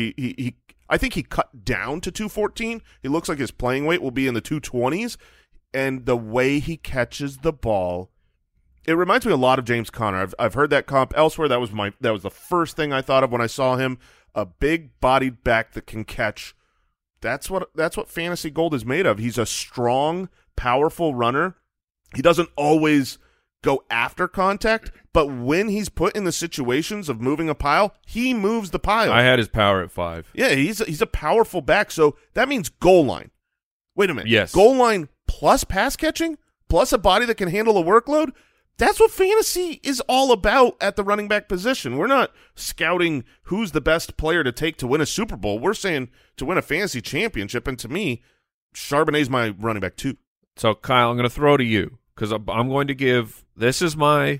I think he cut down to 214. He looks like his playing weight will be in the 220s. And the way he catches the ball, it reminds me a lot of James Conner. I've heard that comp elsewhere. That was the first thing I thought of when I saw him. A big-bodied back that can catch. That's what fantasy gold is made of. He's a strong, powerful runner. He doesn't always go after contact, but when he's put in the situations of moving a pile, he moves the pile. I had his power at 5. Yeah, he's a powerful back, so that means goal line. Wait a minute. Yes. Goal line plus pass catching, plus a body that can handle a workload? That's what fantasy is all about at the running back position. We're not scouting who's the best player to take to win a Super Bowl. We're saying to win a fantasy championship, and to me, Charbonnet's my running back too. So, Kyle, I'm going to throw to you because I'm going to give – this is my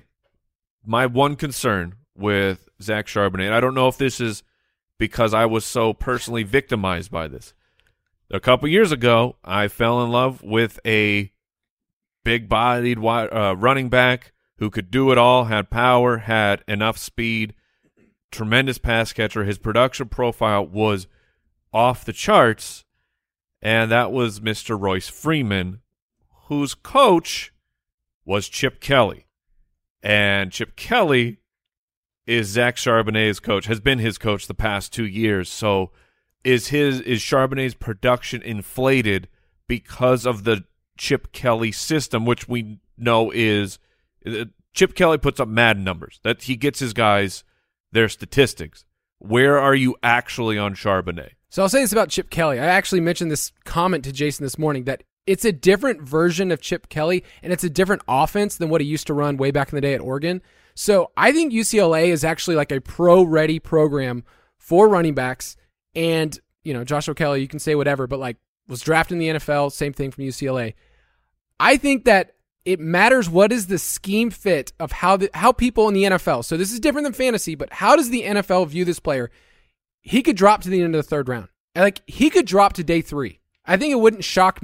one concern with Zach Charbonnet. And I don't know if this is because I was so personally victimized by this. A couple years ago, I fell in love with a big-bodied running back who could do it all, had power, had enough speed, tremendous pass catcher. His production profile was off the charts, and that was Mr. Royce Freeman, whose coach was Chip Kelly. And Chip Kelly is Zach Charbonnet's coach, has been his coach the past 2 years. So is Charbonnet's production inflated because of the Chip Kelly system, which we know is Chip Kelly puts up mad numbers. That he gets his guys their statistics. Where are you actually on Charbonnet? So I'll say this about Chip Kelly. I actually mentioned this comment to Jason this morning that it's a different version of Chip Kelly, and it's a different offense than what he used to run way back in the day at Oregon. So I think UCLA is actually like a pro-ready program for running backs. And, Joshua Kelly, you can say whatever, but was drafted in the NFL, same thing from UCLA. I think that it matters what is the scheme fit of how people in the NFL, so this is different than fantasy, but how does the NFL view this player? He could drop to the end of the third round. He could drop to day 3. I think it wouldn't shock me.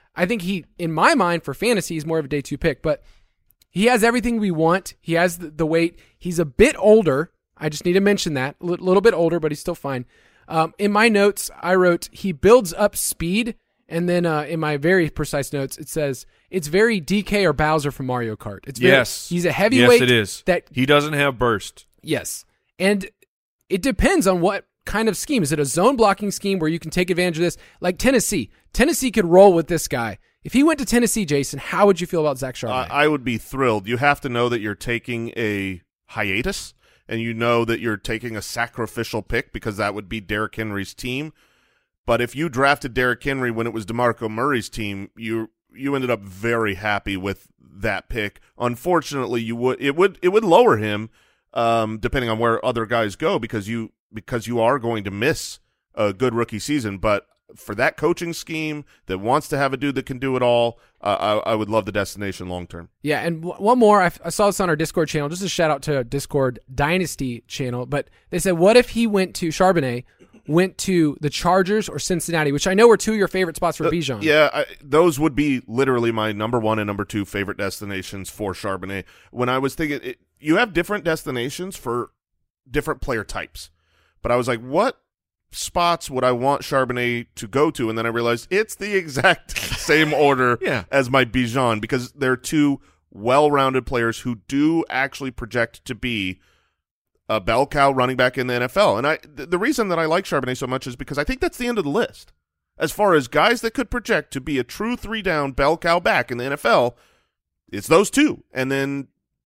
I think he, in my mind, for fantasy, he's more of a day 2 pick, but he has everything we want. He has the weight. He's a bit older. I just need to mention that. A little bit older, but he's still fine. In my notes, I wrote, he builds up speed, and then in my very precise notes, it says, it's very DK or Bowser from Mario Kart. It's very, yes. He's a heavyweight. Yes, it is. That, he doesn't have burst. yes. And it depends on what kind of scheme. Is it a zone blocking scheme where you can take advantage of this? Like Tennessee. Tennessee could roll with this guy. If he went to Tennessee, Jason, how would you feel about Zach Charbonnet? I would be thrilled. You have to know that you're taking a hiatus, and you know that you're taking a sacrificial pick because that would be Derrick Henry's team. But if you drafted Derrick Henry when it was DeMarco Murray's team, you ended up very happy with that pick. Unfortunately, it would lower him depending on where other guys go because you are going to miss a good rookie season. But for that coaching scheme that wants to have a dude that can do it all, I would love the destination long term. Yeah, and one more. I saw this on our Discord channel. Just a shout out to our Discord Dynasty channel. But they said, what if he Charbonnet went to the Chargers or Cincinnati, which I know were two of your favorite spots for Bijan. Yeah, those would be literally my number 1 and number 2 favorite destinations for Charbonnet. When I was thinking, you have different destinations for different player types. But I was like, what spots would I want Charbonnet to go to? And then I realized it's the exact same order as my Bijan because they're two well-rounded players who do actually project to be a bell cow running back in the NFL. And the reason that I like Charbonnet so much is because I think that's the end of the list. As far as guys that could project to be a true 3-down bell cow back in the NFL, it's those two, and then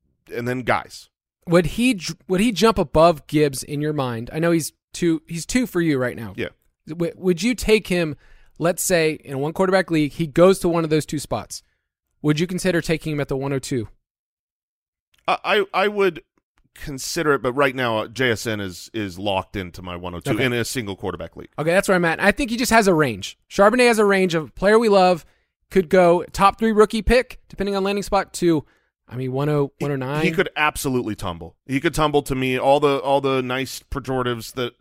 guys. Would he jump above Gibbs in your mind? I know he's two for you right now. Yeah. Would you take him, let's say, in a one quarterback league, he goes to one of those two spots. Would you consider taking him at the 102? I would consider it, but right now JSN is locked into my 102 in a single quarterback league. Okay, that's where I'm at. I think he just has a range. Charbonnet has a range of player we love, could go top 3 rookie pick, depending on landing spot, to 109. He could absolutely tumble. He could tumble to me. All the nice pejoratives that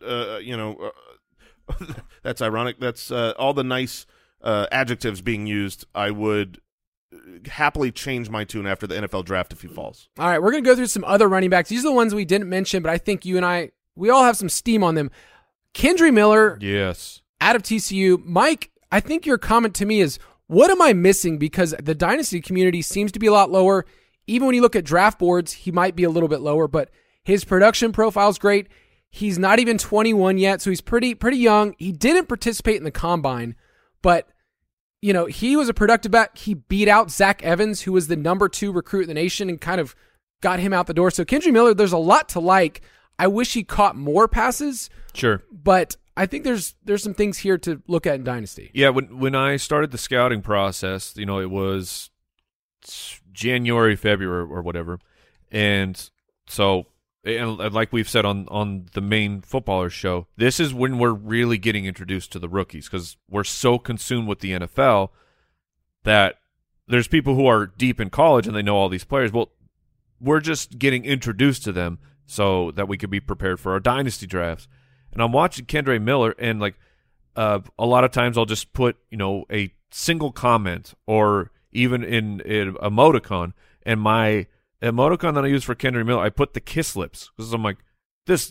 that's ironic. That's all the nice adjectives being used. I would happily change my tune after the NFL draft if he falls. All right, we're going to go through some other running backs. These are the ones we didn't mention, but I think you and I, we all have some steam on them. Kendre Miller, yes, out of TCU. Mike, I think your comment to me is, what am I missing? Because the dynasty community seems to be a lot lower. Even when you look at draft boards, he might be a little bit lower, but his production profile is great. He's not even 21 yet, so he's pretty young. He didn't participate in the combine, but he was a productive back. He beat out Zach Evans, who was the number 2 recruit in the nation, and kind of got him out the door. So Kendre Miller, there's a lot to like. I wish he caught more passes. Sure. But I think there's some things here to look at in Dynasty. Yeah, when I started the scouting process, it was January, February, or whatever. And so, and like we've said on the main footballers show, this is when we're really getting introduced to the rookies because we're so consumed with the NFL that there's people who are deep in college and they know all these players. Well, we're just getting introduced to them so that we could be prepared for our dynasty drafts. And I'm watching Kendre Miller, and a lot of times I'll just put a single comment or even in emoticon, and my emoticon that I use for Kendre Miller, I put the kiss lips because I'm like, this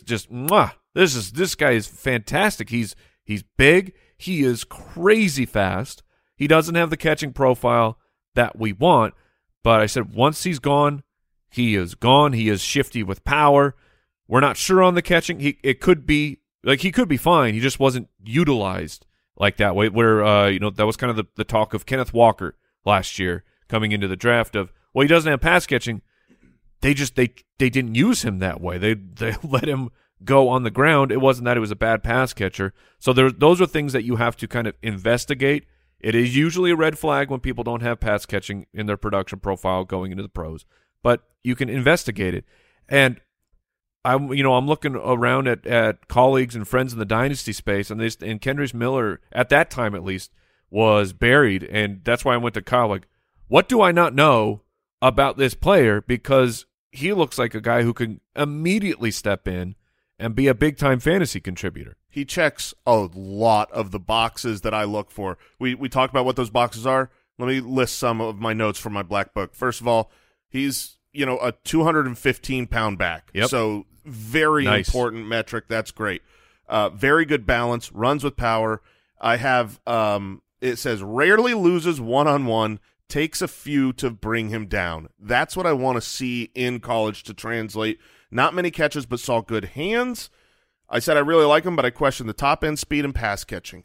guy is fantastic. He's big. He is crazy fast. He doesn't have the catching profile that we want, but I said once he's gone, he is gone. He is shifty with power. We're not sure on the catching. He could be fine. He just wasn't utilized like that way. Where that was kind of the talk of Kenneth Walker last year coming into the draft of, well, he doesn't have pass catching. They didn't use him that way. They let him go on the ground. It wasn't that he was a bad pass catcher. So those are things that you have to kind of investigate. It is usually a red flag when people don't have pass catching in their production profile going into the pros, but you can investigate it. And I'm looking around at colleagues and friends in the dynasty space, and Kendre Miller at that time at least was buried, and that's why I went to Kyle. Like, what do I not know about this player? Because he looks like a guy who can immediately step in and be a big-time fantasy contributor. He checks a lot of the boxes that I look for. We talked about what those boxes are. Let me list some of my notes from my black book. First of all, he's a 215-pound back. Yep. So very important metric. That's great. Very good balance, runs with power. I have it says rarely loses one-on-one, takes a few to bring him down. That's what I want to see in college to translate. Not many catches, but saw good hands. I said I really like him, but I question the top-end speed and pass catching.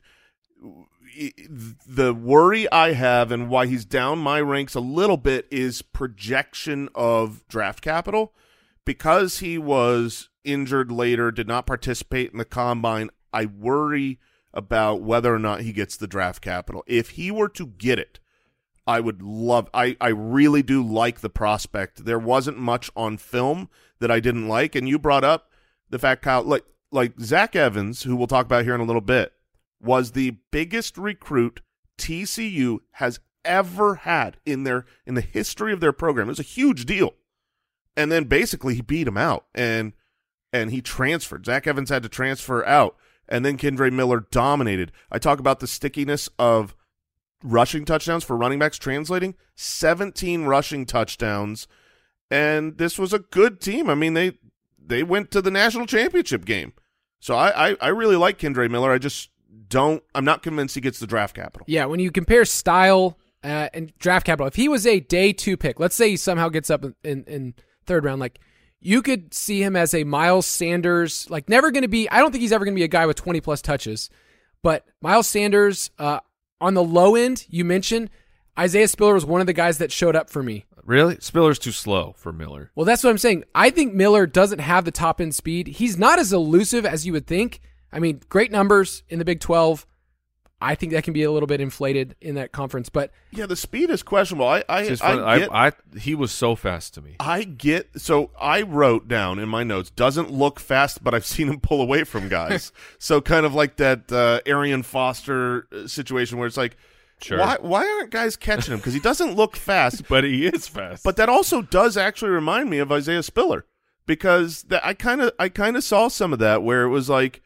The worry I have and why he's down my ranks a little bit is projection of draft capital. Because he was injured later, did not participate in the combine, I worry about whether or not he gets the draft capital. If he were to get it, I would love – I really do like the prospect. There wasn't much on film that I didn't like, and you brought up the fact, Kyle, like Zach Evans, who we'll talk about here in a little bit, was the biggest recruit TCU has ever had in the history of their program. It was a huge deal. And then basically he beat him out, and he transferred. Zach Evans had to transfer out, and then Kendre Miller dominated. I talk about the stickiness of rushing touchdowns for running backs translating. 17 rushing touchdowns, and this was a good team. I mean, they went to the national championship game. So I really like Kendre Miller. I'm not convinced he gets the draft capital. Yeah, when you compare style and draft capital, if he was a day 2 pick, let's say he somehow gets up in third round, like you could see him as a Miles Sanders, like never going to be, I don't think he's ever going to be a guy with 20 plus touches, but Miles Sanders on the low end, you mentioned Isaiah Spiller was one of the guys that showed up for me. Really? Spiller's too slow for Miller. Well, that's what I'm saying. I think Miller doesn't have the top end speed. He's not as elusive as you would think. I mean, great numbers in the Big 12. I think that can be a little bit inflated in that conference, but yeah, the speed is questionable. He was so fast to me. So I wrote down in my notes, doesn't look fast, but I've seen him pull away from guys. So kind of like that Arian Foster situation where it's like, sure, why aren't guys catching him? Because he doesn't look fast, but he is fast. But that also does actually remind me of Isaiah Spiller, because I kind of saw some of that where it was like.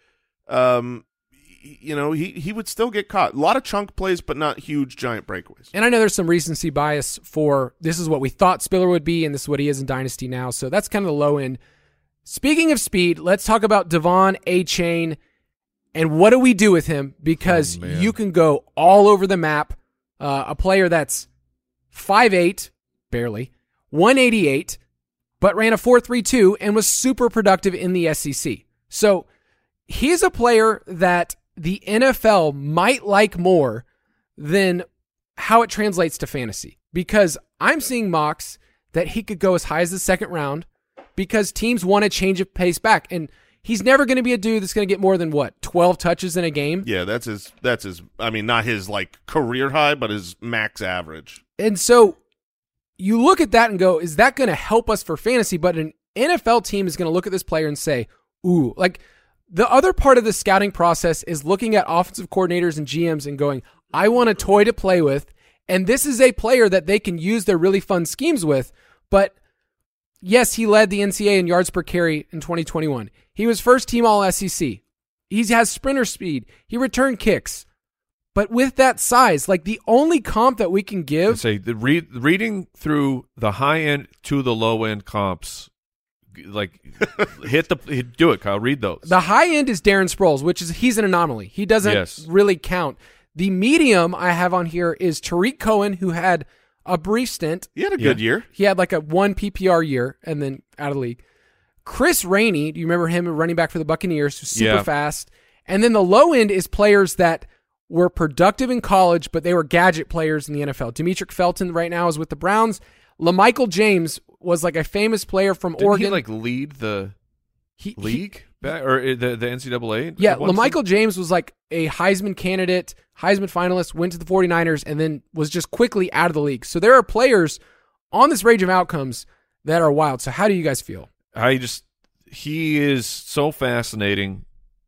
He would still get caught. A lot of chunk plays, but not huge, giant breakaways. And I know there's some recency bias for this is what we thought Spiller would be, and this is what he is in Dynasty now. So that's kind of the low end. Speaking of speed, let's talk about Devon Achane and what do we do with him? Because you can go all over the map. A player that's 5'8", barely, 188, but ran a 4.32 and was super productive in the SEC. So he's a player that the NFL might like more than how it translates to fantasy, because I'm seeing mocks that he could go as high as the second round because teams want to change of pace back. And he's never going to be a dude that's going to get more than 12 touches in a game. Yeah, that's his, I mean, not his career high, but his max average. And so you look at that and go, is that going to help us for fantasy? But an NFL team is going to look at this player and say, ooh, the other part of the scouting process is looking at offensive coordinators and GMs and going, I want a toy to play with, and this is a player that they can use their really fun schemes with. But yes, he led the NCAA in yards per carry in 2021. He was first team All-SEC. He has sprinter speed. He returned kicks. But with that size, the only comp that we can give... reading through the high-end to the low-end comps... do it, Kyle. Read those. The high end is Darren Sproles, he's an anomaly. He doesn't really count. The medium I have on here is Tariq Cohen, who had a brief stint. He had a good year. He had a 1 PPR year and then out of the league. Chris Rainey, do you remember him, running back for the Buccaneers, who's super fast? And then the low end is players that were productive in college, but they were gadget players in the NFL. Demetric Felton right now is with the Browns. LaMichael James was a famous player from Oregon. Didn't he lead the league or the NCAA? Yeah, LaMichael James was a Heisman candidate, Heisman finalist, went to the 49ers, and then was just quickly out of the league. So there are players on this range of outcomes that are wild. So how do you guys feel? He is so fascinating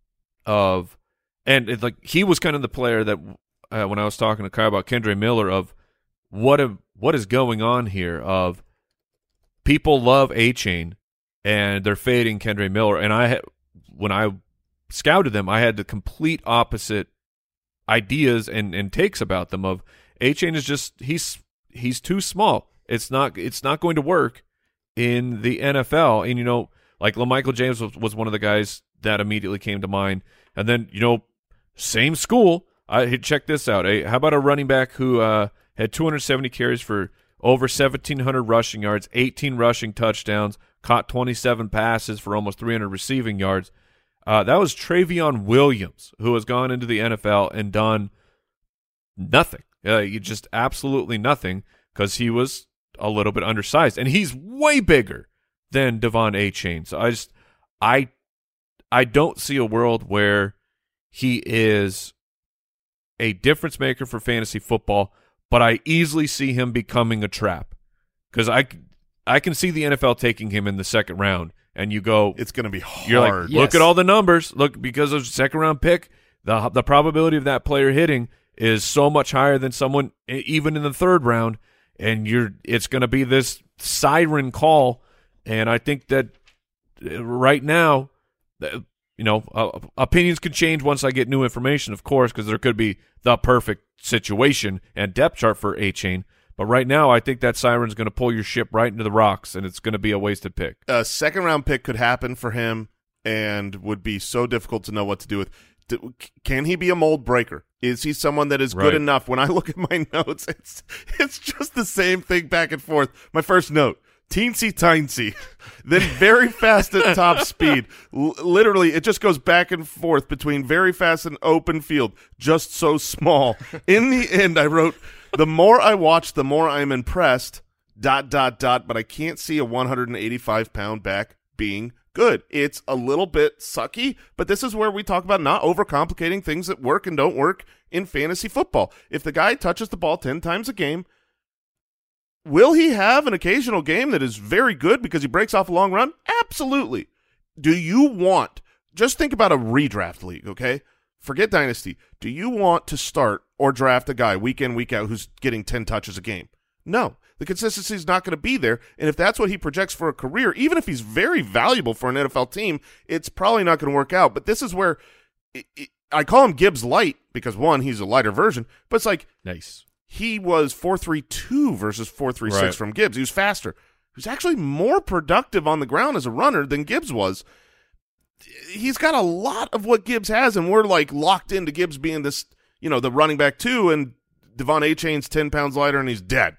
he was kind of the player that when I was talking to Kyle about Kendre Miller of what is going on here of people love Achane and they're fading Kendre Miller. And when I scouted them, I had the complete opposite ideas and takes about them of A-Chain is just he's too small. It's not going to work in the NFL. And like LaMichael James was one of the guys that immediately came to mind. And then same school. Check this out. How about a running back who had 270 carries for over 1,700 rushing yards, 18 rushing touchdowns, caught 27 passes for almost 300 receiving yards. That was Travion Williams, who has gone into the NFL and done nothing. Just absolutely nothing, because he was a little bit undersized, and he's way bigger than Devon A-Chain. So I don't see a world where he is a difference maker for fantasy football, but I easily see him becoming a trap, because I can see the NFL taking him in the second round, and you go, it's going to be hard. You're like, look at all the numbers. Look, because of second round pick, the probability of that player hitting is so much higher than someone even in the third round, and it's going to be this siren call. And I think that right now, opinions can change once I get new information, of course, because there could be the perfect situation and depth chart for A-Chain. But right now, I think that siren's going to pull your ship right into the rocks, and it's going to be a wasted pick. A second-round pick could happen for him and would be so difficult to know what to do with. Can he be a mold breaker? Is he someone that is good enough? When I look at my notes, it's just the same thing back and forth. My first note, teensy-tiny, then very fast at top speed. Literally, it just goes back and forth between very fast and open field, just so small. In the end, I wrote, the more I watch, the more I'm impressed, ... but I can't see a 185-pound back being good. It's a little bit sucky, but this is where we talk about not overcomplicating things that work and don't work in fantasy football. If the guy touches the ball 10 times a game, will he have an occasional game that is very good because he breaks off a long run? Absolutely. Do you want – just think about a redraft league, okay? Forget Dynasty. Do you want to start or draft a guy week in, week out who's getting 10 touches a game? No. The consistency is not going to be there, and if that's what he projects for a career, even if he's very valuable for an NFL team, it's probably not going to work out. But this is where I call him Gibbs light because, one, he's a lighter version, but it's like nice. He was 4.32 versus 4.36 from Gibbs. He was faster. He was actually more productive on the ground as a runner than Gibbs was. He's got a lot of what Gibbs has, and we're like locked into Gibbs being this, the running back too, and Devon A-Chain's 10 pounds lighter and he's dead.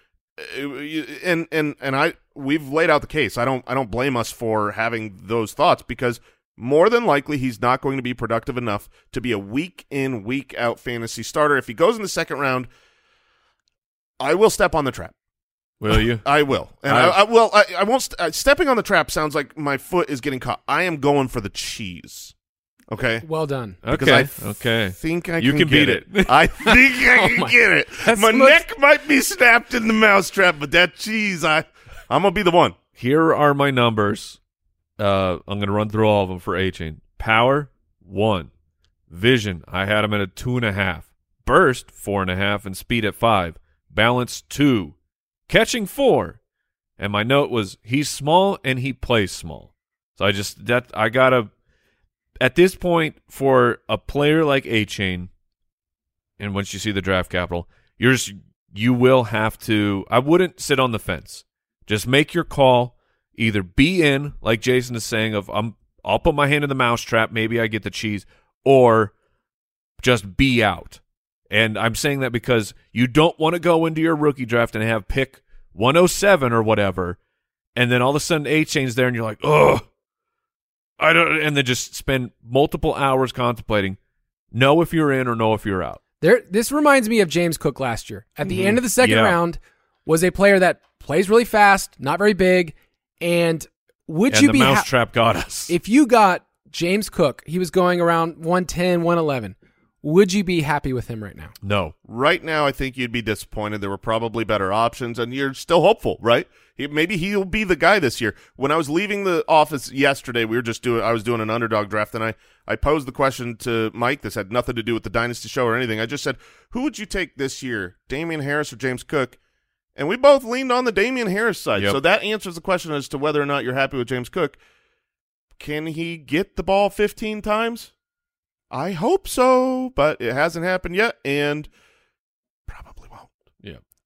We've laid out the case. I don't blame us for having those thoughts, because more than likely he's not going to be productive enough to be a week in, week out fantasy starter. If he goes in the second round, I will step on the trap. Will you? I will. And I won't. Stepping on the trap sounds like my foot is getting caught. I am going for the cheese. Okay. Well done. Because okay. I think I you can beat it. I think I can get it. My neck might be snapped in the mousetrap, but that cheese, I'm gonna be the one. Here are my numbers. I'm gonna run through all of them for A-Chain. Power 1, vision I had him at a 2.5, burst 4.5, and speed at 5, balance 2, catching 4, and my note was he's small and he plays small. So I gotta. At this point, for a player like A-Chain, and once you see the draft capital, you will have to – I wouldn't sit on the fence. Just make your call. Either be in, like Jason is saying, I'll put my hand in the mousetrap, maybe I get the cheese, or just be out. And I'm saying that because you don't want to go into your rookie draft and have pick 107 or whatever, and then all of a sudden A-Chain's there and you're like, ugh. And then just spend multiple hours contemplating, know if you're in or know if you're out. This reminds me of James Cook last year. At the end of the second round, was a player that plays really fast, not very big, and the mousetrap got us. If you got James Cook, he was going around 110, 111. Would you be happy with him right now? No. Right now, I think you'd be disappointed. There were probably better options, and you're still hopeful, right? Maybe he'll be the guy this year. When I was leaving the office yesterday, I was doing an underdog draft, and I posed the question to Mike. This had nothing to do with the Dynasty show or anything. I just said, who would you take this year, Damian Harris or James Cook? And we both leaned on the Damian Harris side. Yep. So that answers the question as to whether or not you're happy with James Cook. Can he get the ball 15 times? I hope so, but it hasn't happened yet, and probably won't.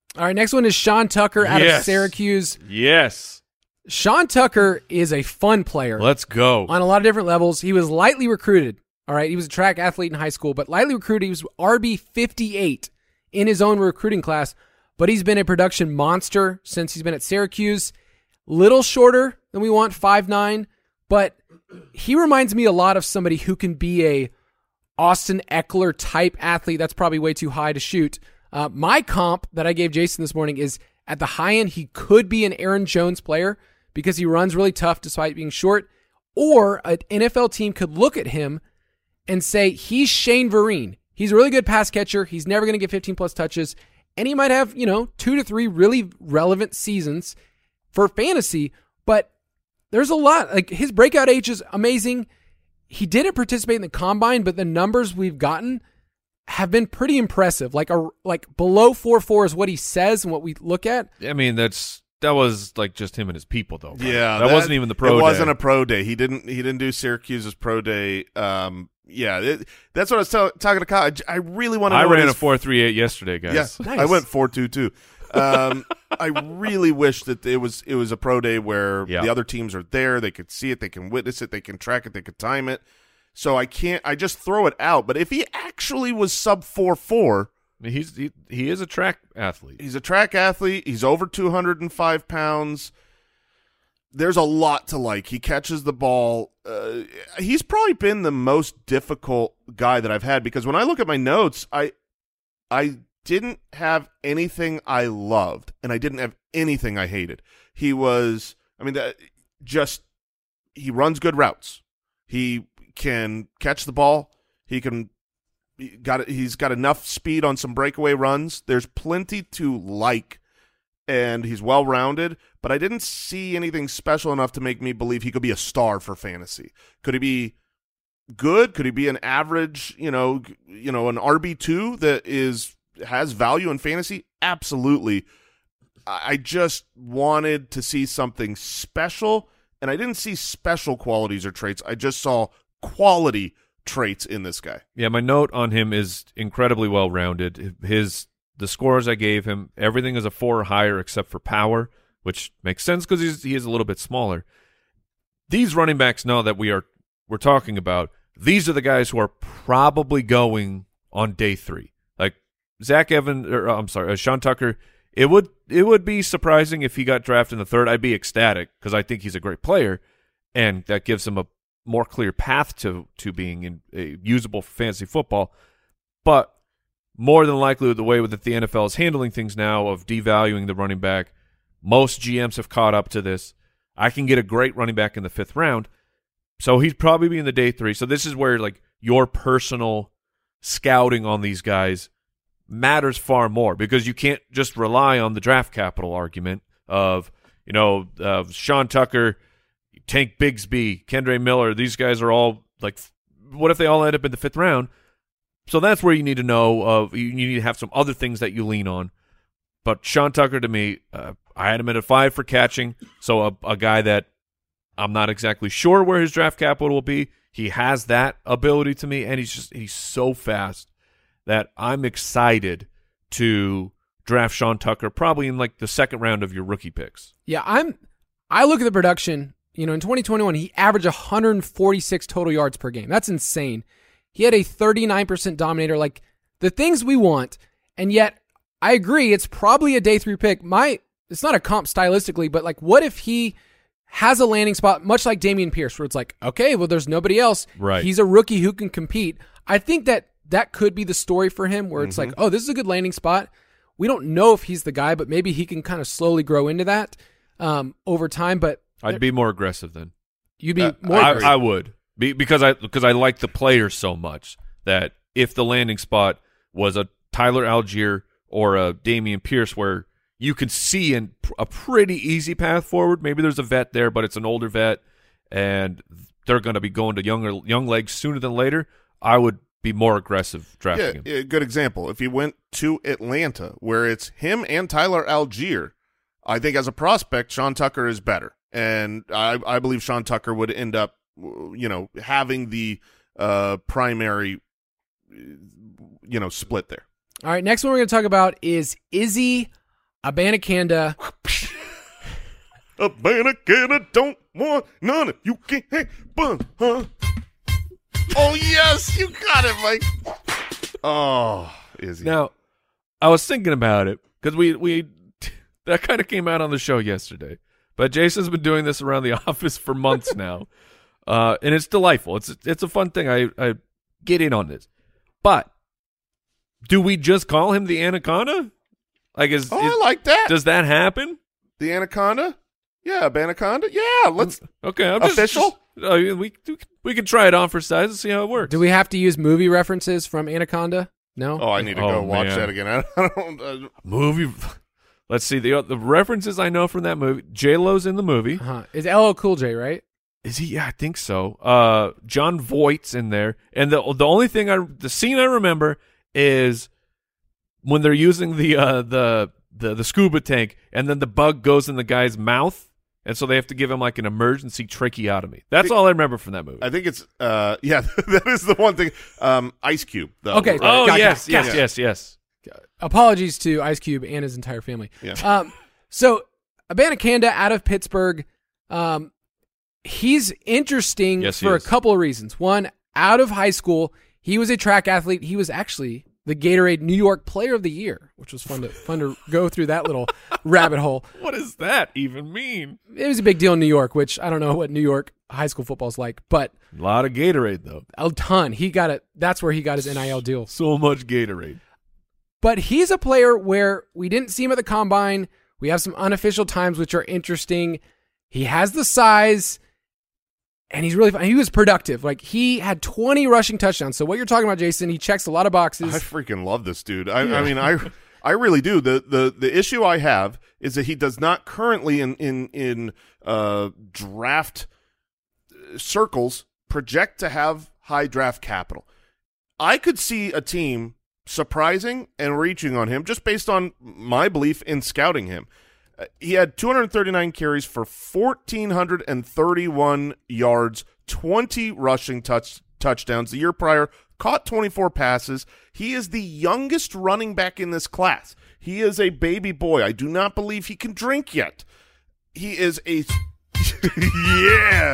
All right, next one is Sean Tucker out of Yes. Syracuse. Yes. Sean Tucker is a fun player. Let's go. On a lot of different levels. He was lightly recruited. All right, he was a track athlete in high school, but lightly recruited. He was RB 58 in his own recruiting class, but he's been a production monster since he's been at Syracuse. Little shorter than we want, 5'9", but he reminds me a lot of somebody who can be a Austin Eckler type athlete. That's probably way too high to shoot. My comp that I gave Jason this morning is at the high end, he could be an Aaron Jones player because he runs really tough despite being short, or an NFL team could look at him and say, he's Shane Vereen. He's a really good pass catcher. He's never going to get 15-plus touches, and he might have, 2 to 3 really relevant seasons for fantasy, but there's a lot. Like, his breakout age is amazing. He didn't participate in the combine, but the numbers we've gotten have been pretty impressive. Like below 4.4 is what he says and what we look at. I mean, that was like just him and his people, though. Right? Yeah, that wasn't even the pro day. It wasn't a pro day. He didn't do Syracuse's pro day. That's what I was talking to Kyle. I really want to know. I ran a 4.38 yesterday, guys. Yeah, Nice. I went 4.22. I really wish that it was a pro day where the other teams are there. They could see it. They can witness it. They can track it. They could time it. So I just throw it out. But if he actually was sub 4.4, I mean, he is a track athlete. He's a track athlete. He's over 205 pounds. There's a lot to like. He catches the ball. He's probably been the most difficult guy that I've had because when I look at my notes, I didn't have anything I loved, and I didn't have anything I hated. He runs good routes. He can catch the ball. He's got enough speed on some breakaway runs. There's plenty to like, and he's well-rounded, but I didn't see anything special enough to make me believe he could be a star for fantasy. Could he be good? Could he be an average, an RB2 that has value in fantasy? Absolutely. I just wanted to see something special, and I didn't see special qualities or traits. I just saw quality traits in this guy. Yeah, my note on him is incredibly well-rounded. The scores I gave him, everything is a 4 or higher except for power, which makes sense because he is a little bit smaller. These running backs now that we're talking about, these are the guys who are probably going on day 3. Like Sean Tucker. It would be surprising if he got drafted in the 3rd. I'd be ecstatic because I think he's a great player, and that gives him a more clear path to being usable for fantasy football. But more than likely, the way that the NFL is handling things now of devaluing the running back, most GMs have caught up to this. I can get a great running back in the 5th round, so he'd probably be in the day 3. So this is where like your personal scouting on these guys matters far more because you can't just rely on the draft capital argument of Sean Tucker, Tank Bigsby, Kendre Miller. These guys are all like, what if they all end up in the 5th round? So that's where you need to know you need to have some other things that you lean on. But Sean Tucker, to me, I had him at a 5 for catching. So a guy that I'm not exactly sure where his draft capital will be. He has that ability to me, and he's so fast that I'm excited to draft Sean Tucker probably in like the 2nd round of your rookie picks. Yeah, I look at the production. In 2021, he averaged 146 total yards per game. That's insane. He had a 39% dominator, like the things we want. And yet, I agree, it's probably a day 3 pick. It's not a comp stylistically, but like, what if he has a landing spot, much like Dameon Pierce, where it's like, okay, well, there's nobody else. Right. He's a rookie who can compete. I think that could be the story for him, where it's like, oh, this is a good landing spot. We don't know if he's the guy, but maybe he can kind of slowly grow into that over time. But I'd be more aggressive then. You'd be more aggressive. I would. Because I like the player so much that if the landing spot was a Tyler Algier or a Dameon Pierce where you could see a pretty easy path forward, maybe there's a vet there, but it's an older vet, and they're going to be going to young legs sooner than later, I would be more aggressive drafting him. Yeah, good example. If he went to Atlanta, where it's him and Tyler Algier, I think as a prospect, Sean Tucker is better. And I believe Sean Tucker would end up, having the primary, split there. All right, next one we're going to talk about is Izzy Abanikanda. Abanikanda don't want none of you can't hang bun, huh? Oh, yes, you got it, Mike. Oh, Izzy. Now, I was thinking about it because we that kind of came out on the show yesterday. But Jason's been doing this around the office for months now, and it's delightful. It's a fun thing. I get in on this, but do we just call him the Anaconda? Like, I like that. Does that happen? The Anaconda? Yeah, Anaconda. Yeah, let's. Okay, I'm official. We can try it on for size and see how it works. Do we have to use movie references from Anaconda? No. Oh, I need to go watch man. that again. I don't. Movie. Let's see the references I know from that movie. J-Lo's in the movie. Uh-huh. Is LL Cool J, right? Is he? Yeah, I think so. John Voight's in there, and the only thing the scene I remember is when they're using the scuba tank, and then the bug goes in the guy's mouth, and so they have to give him like an emergency tracheotomy. That's all I remember from that movie. I think it's yeah, that is the one thing. Ice Cube, though. Okay. Right? Oh, Gotcha. yes. Apologies to Ice Cube and his entire family. Yeah. So Abanikanda out of Pittsburgh, he's interesting Yes, he for a is. couple of reasons. One, out of high school, he was a track athlete. He was actually the Gatorade New York Player of the Year, which was fun to go through that little rabbit hole. What does that even mean? It was a big deal in New York, which I don't know what New York high school football's like, but A lot of Gatorade though. a ton. He got it. That's where he got his NIL deal. So much Gatorade. But he's a player where we didn't see him at the combine. We have some unofficial times which are interesting. He has the size, and he's really fun. He was productive. Like, he had 20 rushing touchdowns. So what you're talking about, Jason, he checks a lot of boxes. I freaking love this dude. I mean, I really do. The issue I have is that he does not currently in draft circles project to have high draft capital. I could see a team surprising and reaching on him just based on my belief in scouting him. He had 239 carries for 1,431 yards, 20 rushing touchdowns. The year prior, caught 24 passes. He is the youngest running back in this class. He is a baby boy. I do not believe he can drink yet. He is a yeah.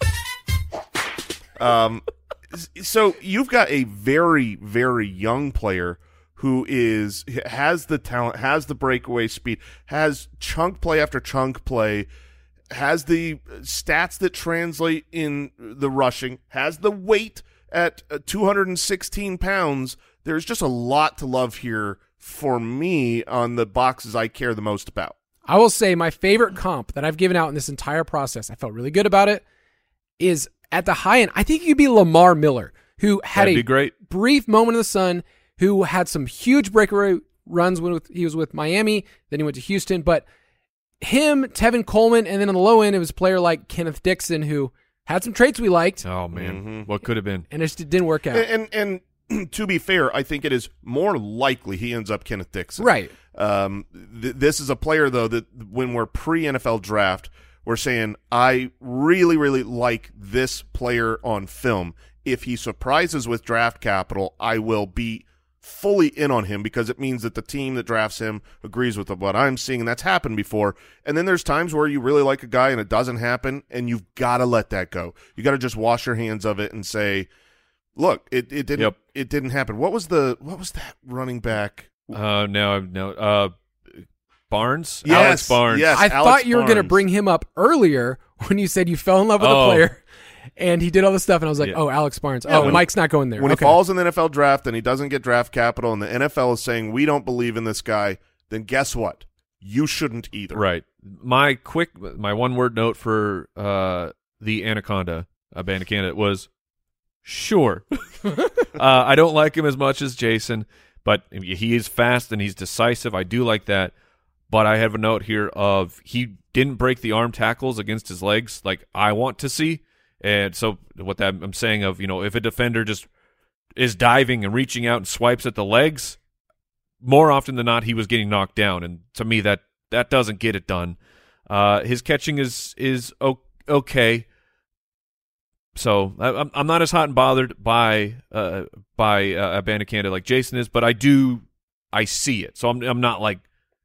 So you've got a very, very young player who has the talent, has the breakaway speed, has chunk play after chunk play, has the stats that translate in the rushing, has the weight at 216 pounds. There's just a lot to love here for me on the boxes I care the most about. I will say my favorite comp that I've given out in this entire process, I felt really good about it, is at the high end. I think you could be Lamar Miller, who had That'd a be great. brief moment in the sun, who had some huge breakaway runs when he was with Miami, then he went to Houston. But him, Tevin Coleman, and then on the low end, it was a player like Kenneth Dixon, who had some traits we liked, Oh man, what could have been? and it just didn't work out. And to be fair, I think it is more likely he ends up Kenneth Dixon. Right. This is a player, though, that when we're pre-NFL draft, we're saying, I really, really like this player on film. If he surprises with draft capital, I will be fully in on him because it means that the team that drafts him agrees with what I'm seeing, and that's happened before. And then there's times where you really like a guy and it doesn't happen, and you've got to let that go. You got to just wash your hands of it and say, look, it didn't Yep. it didn't happen. What was that running back? Barnes? Yes, Alex Barnes. yes. I Alex thought you were going to Barnes. bring him up earlier when you said you fell in love with a player, and he did all this stuff, and I was like, Yeah. oh, Alex Barnes. Yeah, Oh, when- Mike's not going there. When Okay. he falls in the NFL draft and he doesn't get draft capital and the NFL is saying we don't believe in this guy, then guess what? You shouldn't either. Right. My one-word note for the Anaconda, Abanikanda, was sure. I don't like him as much as Jason, but he is fast and he's decisive. I do like that. But I have a note here of he didn't break the arm tackles against his legs like I want to see. And so what that I'm saying of, if a defender just is diving and reaching out and swipes at the legs, more often than not, he was getting knocked down. And to me, that doesn't get it done. His catching is okay. So I'm not as hot and bothered by Abanikanda like Jason is, but I see it. So I'm not like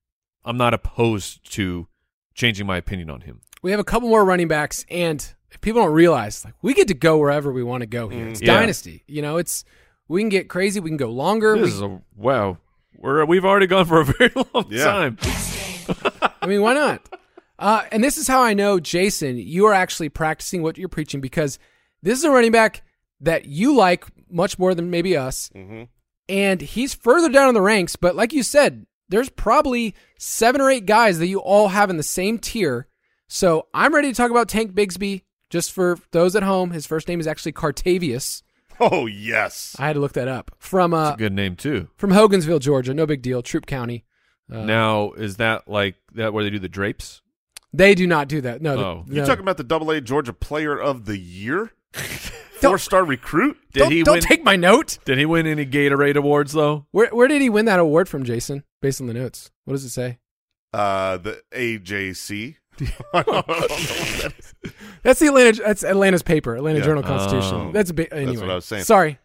I'm not opposed to changing my opinion on him. We have a couple more running backs, and if people don't realize, like, we get to go wherever we want to go here. It's dynasty. You know, we can get crazy. We can go longer. We've already gone for a very long time. I mean, why not? And this is how I know, Jason, you are actually practicing what you're preaching, because this is a running back that you like much more than maybe us. Mm-hmm. And he's further down in the ranks, but like you said, there's probably 7 or 8 guys that you all have in the same tier. So I'm ready to talk about Tank Bigsby. Just for those at home, his first name is actually Cartavius. Oh, yes. I had to look that up. That's a good name, too. From Hogansville, Georgia. No big deal. Troop County. Now, is that like that where they do the drapes? They do not do that. No. Oh. You talking about the AA Georgia Player of the Year? 4-star recruit? Don't take my note. Did he win any Gatorade awards, though? Where did he win that award from, Jason, based on the notes? What does it say? The AJC. I don't know what that is. That's Atlanta's paper, Atlanta Journal-Constitution. That's a bit. Anyway. That's what I was saying. Sorry.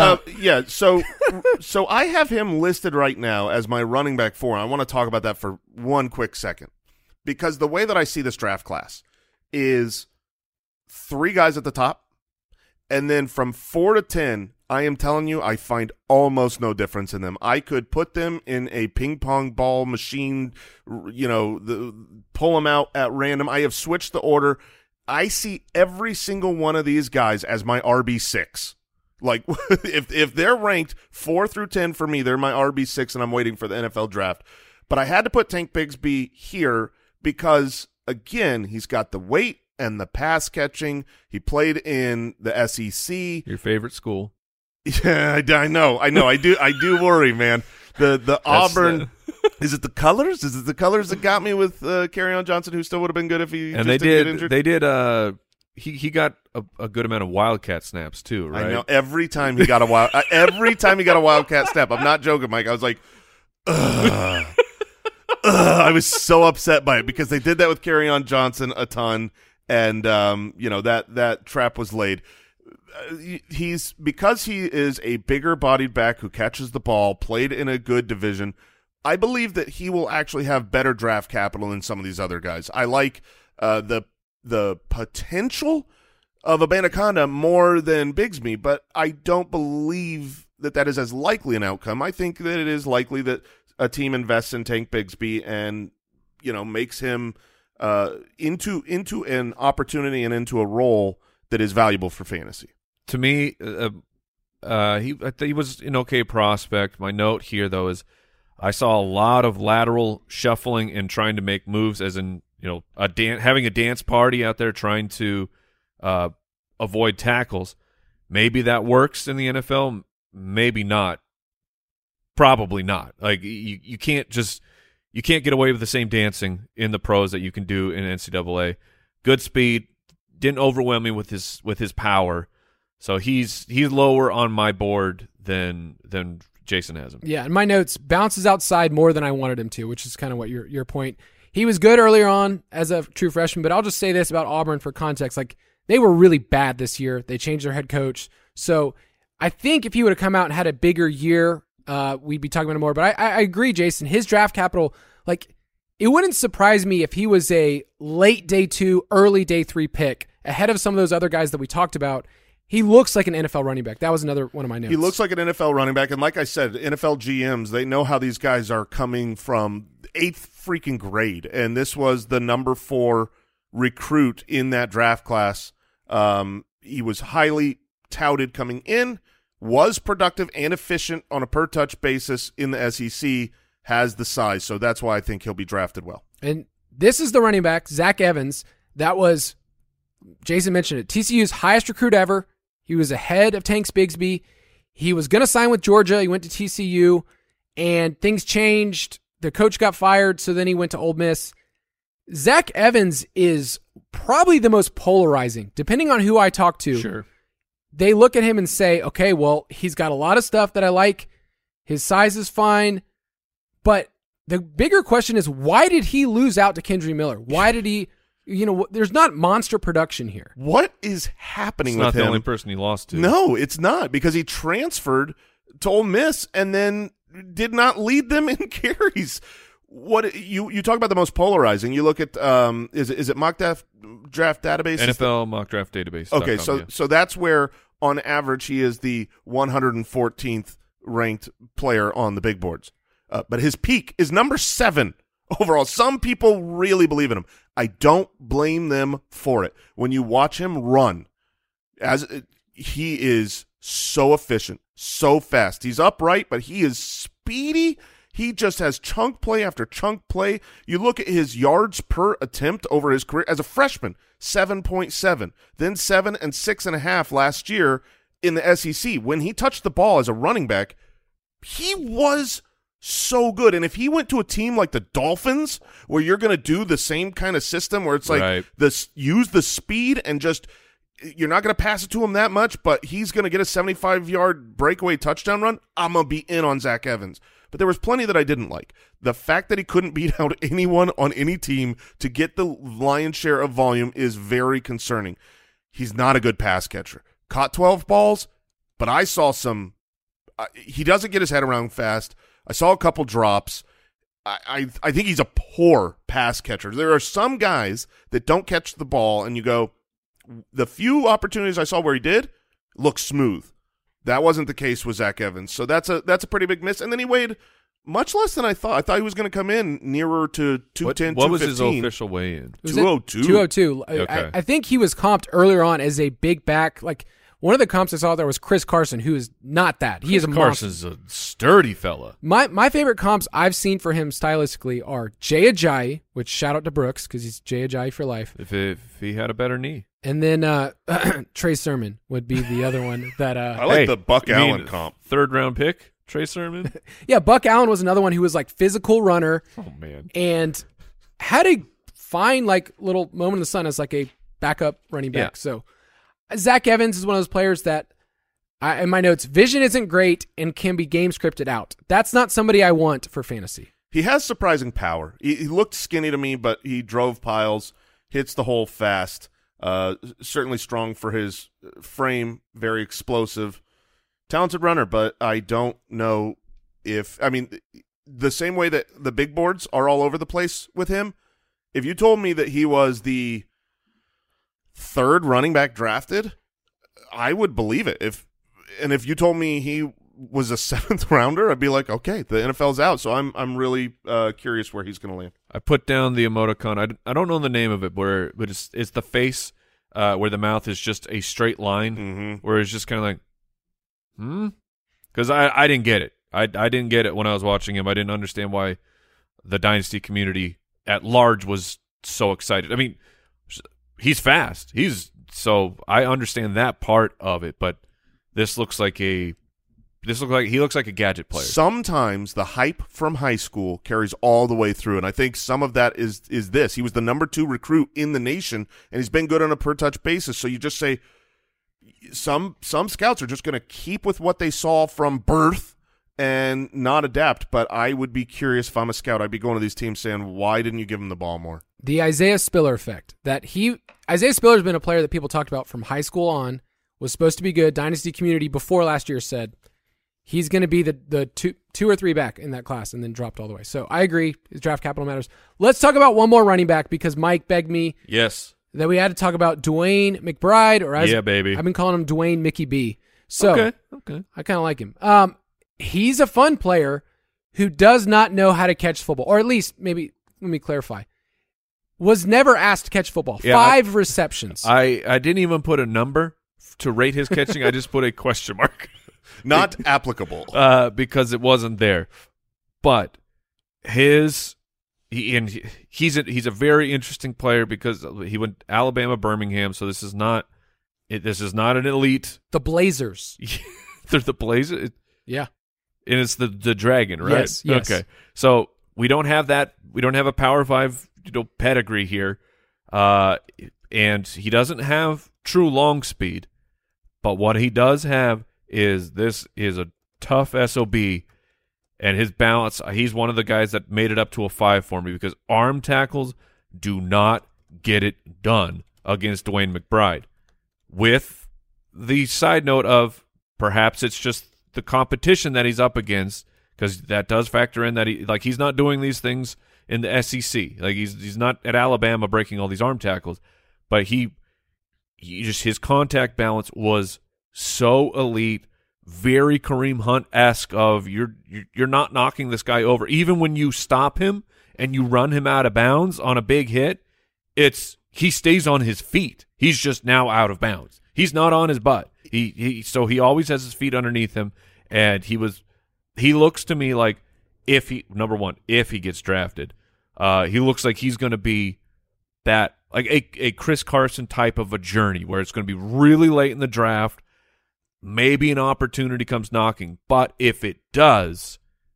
So I have him listed right now as my running back 4. And I want to talk about that for one quick second, because the way that I see this draft class is 3 guys at the top, and then from 4 to 10, I am telling you, I find almost no difference in them. I could put them in a ping pong ball machine, pull them out at random. I have switched the order. I see every single one of these guys as my RB6. Like, if they're ranked 4 through 10 for me, they're my RB6, and I'm waiting for the NFL draft. But I had to put Tank Bigsby here because, again, he's got the weight and the pass catching. He played in the SEC. Your favorite school. Yeah, I know. I do worry, man. The Auburn. Is it the colors? Is it the colors that got me with Kerryon Johnson, who still would have been good if he and just didn't get injured? They did. He got a good amount of Wildcat snaps too, right? I know. Every time he got a Wildcat snap, I'm not joking, Mike. I was like, ugh. I was so upset by it because they did that with Kerryon Johnson a ton, and that trap was laid. Because he is a bigger bodied back who catches the ball, played in a good division, I believe that he will actually have better draft capital than some of these other guys. I like the potential of Abanikanda more than Bigsby, but I don't believe that is as likely an outcome. I think that it is likely that a team invests in Tank Bigsby and makes him into an opportunity and into a role that is valuable for fantasy. To me, he was an okay prospect. My note here, though, is I saw a lot of lateral shuffling and trying to make moves, as in having a dance party out there trying to avoid tackles. Maybe that works in the NFL. Maybe not. Probably not. Like you can't get away with the same dancing in the pros that you can do in NCAA. Good speed, didn't overwhelm me with his power. So he's lower on my board than Jason has him. Yeah, and my notes, bounces outside more than I wanted him to, which is kind of what your point. He was good earlier on as a true freshman, but I'll just say this about Auburn for context. Like, they were really bad this year. They changed their head coach. So I think if he would have come out and had a bigger year, we'd be talking about it more. But I agree, Jason. His draft capital, like, it wouldn't surprise me if he was a late day 2, early day 3 pick ahead of some of those other guys that we talked about. He looks like an NFL running back. That was another one of my notes. He looks like an NFL running back. And like I said, NFL GMs, they know how these guys are coming from 8th freaking grade. And this was the number 4 recruit in that draft class. He was highly touted coming in, was productive and efficient on a per-touch basis in the SEC, has the size. So that's why I think he'll be drafted well. And this is the running back, Zach Evans. That was, Jason mentioned it, TCU's highest recruit ever. He was ahead of Tank Bigsby. He was going to sign with Georgia. He went to TCU, and things changed. The coach got fired, so then he went to Ole Miss. Zach Evans is probably the most polarizing, depending on who I talk to. Sure. They look at him and say, okay, well, he's got a lot of stuff that I like. His size is fine. But the bigger question is, why did he lose out to Kendre Miller? Why did he... there's not monster production here. What is happening with him? It's not the only person he lost to. No, it's not, because he transferred to Ole Miss and then did not lead them in carries. What you talk about the most polarizing? You look at is it mock draft database? NFL mock draft database. Okay, so that's where on average he is the 114th ranked player on the big boards. But his peak is number 7 overall. Some people really believe in him. I don't blame them for it. When you watch him run, he is so efficient, so fast. He's upright, but he is speedy. He just has chunk play after chunk play. You look at his yards per attempt over his career as a freshman, 7.7, then 7 and 6.5 last year in the SEC. When he touched the ball as a running back, he was so good. And if he went to a team like the Dolphins, where you're going to do the same kind of system where it's like use the speed and just you're not going to pass it to him that much, but he's going to get a 75-yard breakaway touchdown run, I'm going to be in on Zach Evans. But there was plenty that I didn't like. The fact that he couldn't beat out anyone on any team to get the lion's share of volume is very concerning. He's not a good pass catcher. Caught 12 balls, but I saw some he doesn't get his head around fast. I saw a couple drops. I think he's a poor pass catcher. There are some guys that don't catch the ball, and you go, the few opportunities I saw where he did look smooth. That wasn't the case with Zach Evans. So that's a pretty big miss. And then he weighed much less than I thought. I thought he was going to come in nearer to 210, What was 215. his official weigh-in? 202. 202. Okay. I think he was comped earlier on as a big back. Like, one of the comps I saw there was Chris Carson, who is not that. He is a monster. Carson's a sturdy fella. My favorite comps I've seen for him stylistically are Jay Ajayi, which shout out to Brooks because he's Jay Ajayi for life. If he had a better knee. And then Trey Sermon would be the other one that I like the Buck Allen comp. 3rd-round pick, Trey Sermon? Yeah, Buck Allen was another one who was like physical runner. Oh, man. And had a fine like little moment in the sun as like a backup running back. Yeah. So Zach Evans is one of those players that, in my notes, vision isn't great and can be game scripted out. That's not somebody I want for fantasy. He has surprising power. He looked skinny to me, but he drove piles, hits the hole fast. Certainly strong for his frame, very explosive, talented runner, but I don't know the same way that the big boards are all over the place with him, if you told me that he was the 3rd running back drafted, I would believe it. If you told me he was a 7th rounder, I'd be like, okay, the NFL's out. So I'm really curious where he's going to land. I put down the emoticon. I don't know the name of it, but it's the face where the mouth is just a straight line, where it's just kind of like, because I didn't get it. I didn't get it when I was watching him. I didn't understand why the Dynasty community at large was so excited. I mean, he's fast. So I understand that part of it, but he looks like a gadget player. Sometimes the hype from high school carries all the way through, and I think some of that is this. He was the number 2 recruit in the nation, and he's been good on a per-touch basis. So you just say some scouts are just going to keep with what they saw from birth and not adapt. But I would be curious if I'm a scout. I'd be going to these teams saying, why didn't you give him the ball more? The Isaiah Spiller effect. Isaiah Spiller's been a player that people talked about from high school on, was supposed to be good. Dynasty community before last year said he's going to be the 2 or 3 back in that class, and then dropped all the way. So I agree. His draft capital matters. Let's talk about one more running back because Mike begged me that we had to talk about Dwayne McBride, or baby. I've been calling him Dwayne Mickey B. So okay. I kind of like him. He's a fun player who does not know how to catch football, or at least maybe let me clarify. Was never asked to catch football. Yeah, 5 receptions. I didn't even put a number to rate his catching. I just put a question mark. Not applicable. Because it wasn't there. But he's a very interesting player because he went Alabama, Birmingham, so this is not an elite. The Blazers. They're the Blazers? Yeah. And it's the Dragon, right? Yes. Okay. So we don't have that. We don't have a Power 5 pedigree here. And he doesn't have true long speed. But what he does have is this is a tough SOB, and his balance, he's one of the guys that made it up to a 5 for me because arm tackles do not get it done against Dwayne McBride. With the side note of perhaps it's just the competition that he's up against because that does factor in that he's not doing these things in the SEC. Like he's not at Alabama breaking all these arm tackles, but he just his contact balance was so elite, very Kareem Hunt-esque of you're not knocking this guy over. Even when you stop him and you run him out of bounds on a big hit, he stays on his feet. He's just now out of bounds. He's not on his butt. So he always has his feet underneath him, and he looks to me like if he gets drafted, he looks like he's going to be that like a Chris Carson type of a journey where it's going to be really late in the draft. Maybe an opportunity comes knocking, but if it does,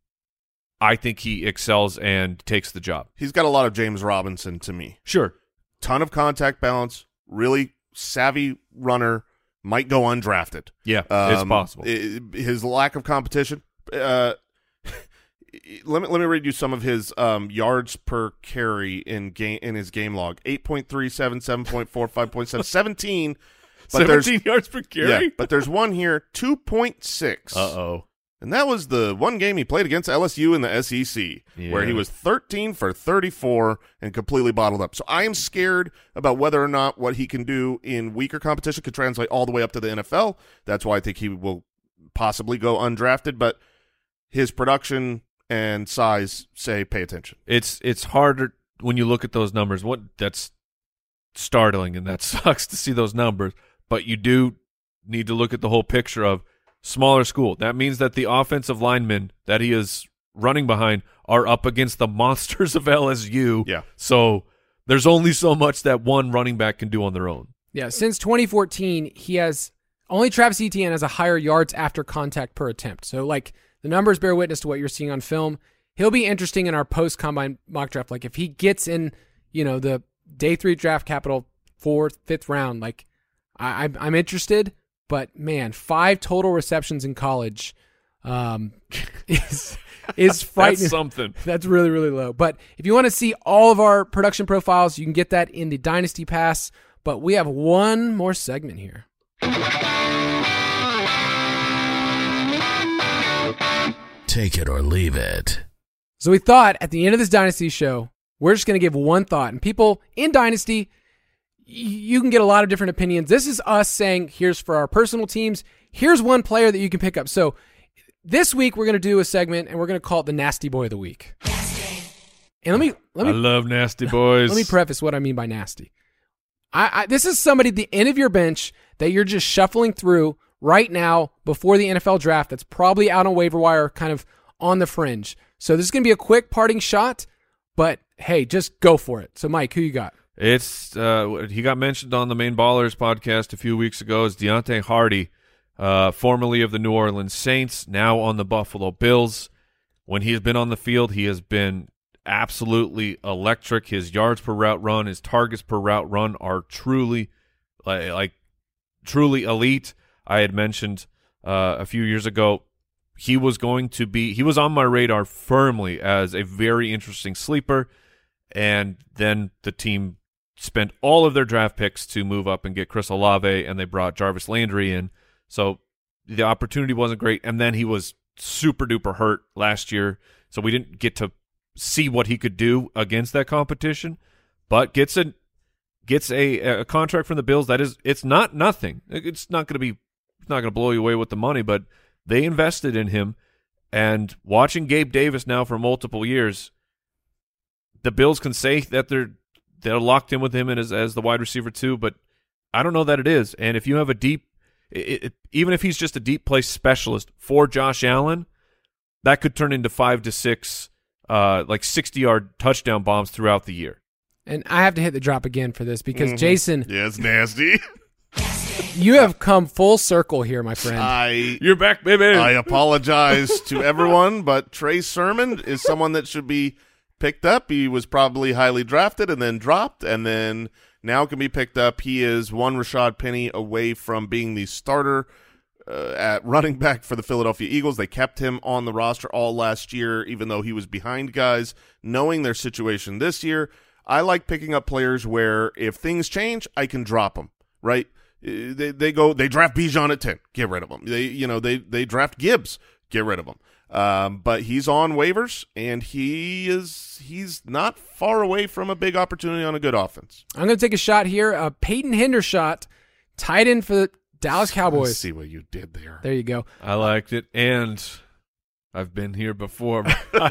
I think he excels and takes the job. He's got a lot of James Robinson to me. Sure. Ton of contact balance, really savvy runner, might go undrafted. Yeah, it's possible. His lack of competition. Let me read you some of his yards per carry in his game log. 8.37, 7.4, 5.7, 17. But 17 yards per carry? Yeah, but there's one here, 2.6. Uh-oh. And that was the one game he played against LSU in the SEC, where he was 13 for 34 and completely bottled up. So I am scared about whether or not what he can do in weaker competition could translate all the way up to the NFL. That's why I think he will possibly go undrafted. But his production and size say pay attention. It's harder when you look at those numbers. That's startling, and that sucks to see those numbers. But you do need to look at the whole picture of smaller school. That means that the offensive linemen that he is running behind are up against the monsters of LSU. Yeah. So there's only so much that one running back can do on their own. Yeah, since 2014, only Travis Etienne has a higher yards after contact per attempt. So, like, the numbers bear witness to what you're seeing on film. He'll be interesting in our post-combine mock draft. Like, if he gets in, the day 3 draft capital, 4th, 5th round, like, I'm interested. But, man, 5 total receptions in college is frightening. That's something. That's really, really low. But if you want to see all of our production profiles, you can get that in the Dynasty Pass. But we have one more segment here. Take it or leave it. So we thought at the end of this Dynasty show, we're just going to give one thought. And people in Dynasty, you can get a lot of different opinions. This is us saying, here's for our personal teams. Here's one player that you can pick up. So this week we're going to do a segment, and we're going to call it the Nasty Boy of the Week. And I love nasty boys. Let me preface what I mean by nasty. This is somebody at the end of your bench that you're just shuffling through right now before the NFL draft that's probably out on waiver wire, kind of on the fringe. So this is going to be a quick parting shot, but hey, just go for it. So Mike, who you got? It's he got mentioned on the Main Ballers podcast a few weeks ago as Deontay Hardy, formerly of the New Orleans Saints, now on the Buffalo Bills. When he has been on the field, he has been absolutely electric. His yards per route run, his targets per route run are truly truly elite. I had mentioned a few years ago he was on my radar firmly as a very interesting sleeper, and then the team spent all of their draft picks to move up and get Chris Olave, and they brought Jarvis Landry in. So the opportunity wasn't great, and then he was super duper hurt last year, so we didn't get to see what he could do against that competition. But gets a contract from the Bills that it's not nothing. It's not going to blow you away with the money, but they invested in him. And watching Gabe Davis now for multiple years, the Bills can say that they're locked in with him as the wide receiver too, but I don't know that it is. And if you have even if he's just a deep play specialist for Josh Allen, that could turn into 5 to 6 60-yard touchdown bombs throughout the year. And I have to hit the drop again for this because Jason, yeah, it's nasty. You have come full circle here, my friend. You're back, baby. I apologize to everyone, but Trey Sermon is someone that should be picked up. He was probably highly drafted and then dropped, and then now can be picked up. He is one Rashad Penny away from being the starter at running back for the Philadelphia Eagles. They kept him on the roster all last year, even though he was behind guys. Knowing their situation this year, I like picking up players where if things change, I can drop them, right? They draft Bijan at 10, get rid of him. They draft Gibbs, get rid of him. But he's on waivers, and he's not far away from a big opportunity on a good offense. I'm going to take a shot here. Peyton Hendershot, tight end for the Dallas Cowboys. Let's see what you did there. There you go. I liked it, and I've been here before.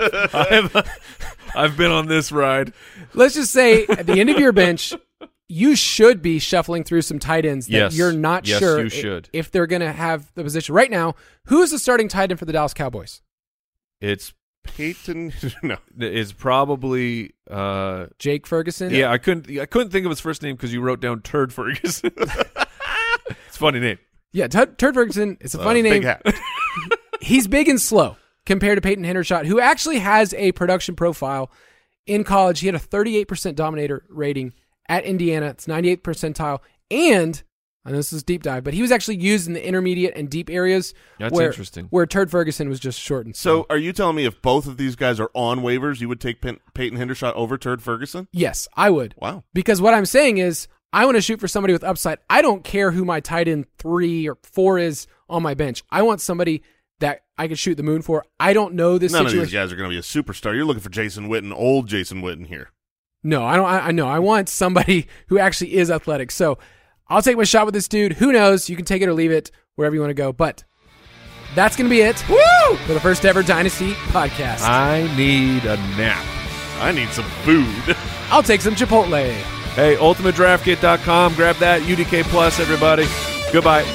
I've been on this ride. Let's just say at the end of your bench, you should be shuffling through some tight ends that you're not sure you should. If they're going to have the position. Right now, who's the starting tight end for the Dallas Cowboys? It's Peyton. No, it's probably Jake Ferguson. Yeah, I couldn't think of his first name because you wrote down Turd Ferguson. It's a funny name. Yeah, Turd Ferguson. It's a funny name. Big hat. He's big and slow compared to Peyton Hendershot, who actually has a production profile. In college, he had a 38% dominator rating at Indiana. It's 98th percentile. And this is deep dive, but he was actually used in the intermediate and deep areas. That's interesting. Where Turd Ferguson was just short and So are you telling me if both of these guys are on waivers, you would take Peyton Hendershot over Turd Ferguson? Yes, I would. Wow. Because what I'm saying is I want to shoot for somebody with upside. I don't care who my tight end 3 or 4 is on my bench. I want somebody that I could shoot the moon for. I don't know this None situation. of these guys are going to be a superstar. You're looking for Jason Witten, old Jason Witten here. No, I don't. I know. I want somebody who actually is athletic. So I'll take my shot with this dude. Who knows? You can take it or leave it, wherever you want to go. But that's going to be it for the first ever Dynasty podcast. I need a nap. I need some food. I'll take some Chipotle. Hey, UltimateDraftKit.com. Grab that. UDK Plus, everybody. Goodbye.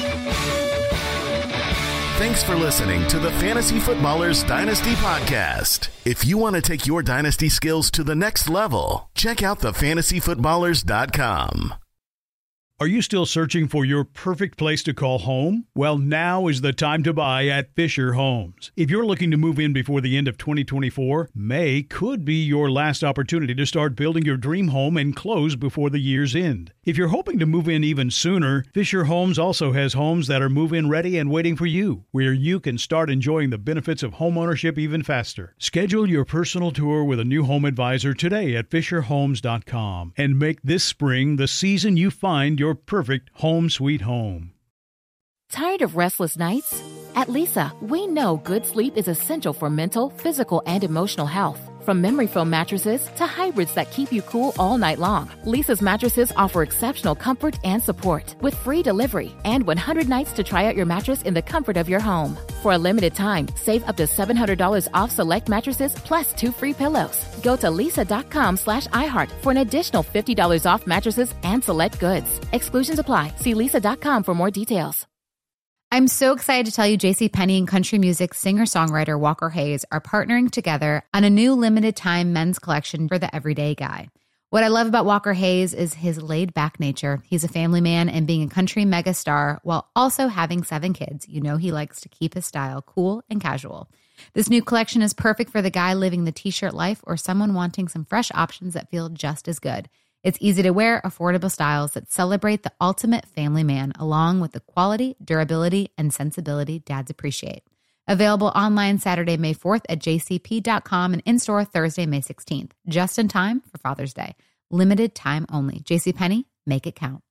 Thanks for listening to the Fantasy Footballers Dynasty Podcast. If you want to take your dynasty skills to the next level, check out thefantasyfootballers.com. Are you still searching for your perfect place to call home? Well, now is the time to buy at Fisher Homes. If you're looking to move in before the end of 2024, May could be your last opportunity to start building your dream home and close before the year's end. If you're hoping to move in even sooner, Fisher Homes also has homes that are move-in ready and waiting for you, where you can start enjoying the benefits of homeownership even faster. Schedule your personal tour with a new home advisor today at FisherHomes.com and make this spring the season you find your perfect home sweet home. Tired of restless nights? At Leesa, we know good sleep is essential for mental, physical, and emotional health. From memory foam mattresses to hybrids that keep you cool all night long, Leesa's mattresses offer exceptional comfort and support with free delivery and 100 nights to try out your mattress in the comfort of your home. For a limited time, save up to $700 off select mattresses plus 2 free pillows. Go to Leesa.com/iHeart for an additional $50 off mattresses and select goods. Exclusions apply. See Leesa.com for more details. I'm so excited to tell you JCPenney and country music singer-songwriter Walker Hayes are partnering together on a new limited-time men's collection for the everyday guy. What I love about Walker Hayes is his laid-back nature. He's a family man, and being a country megastar while also having 7 kids, you know he likes to keep his style cool and casual. This new collection is perfect for the guy living the t-shirt life or someone wanting some fresh options that feel just as good. It's easy to wear, affordable styles that celebrate the ultimate family man, along with the quality, durability, and sensibility dads appreciate. Available online Saturday, May 4th at jcp.com and in-store Thursday, May 16th, just in time for Father's Day. Limited time only. JCPenney, make it count.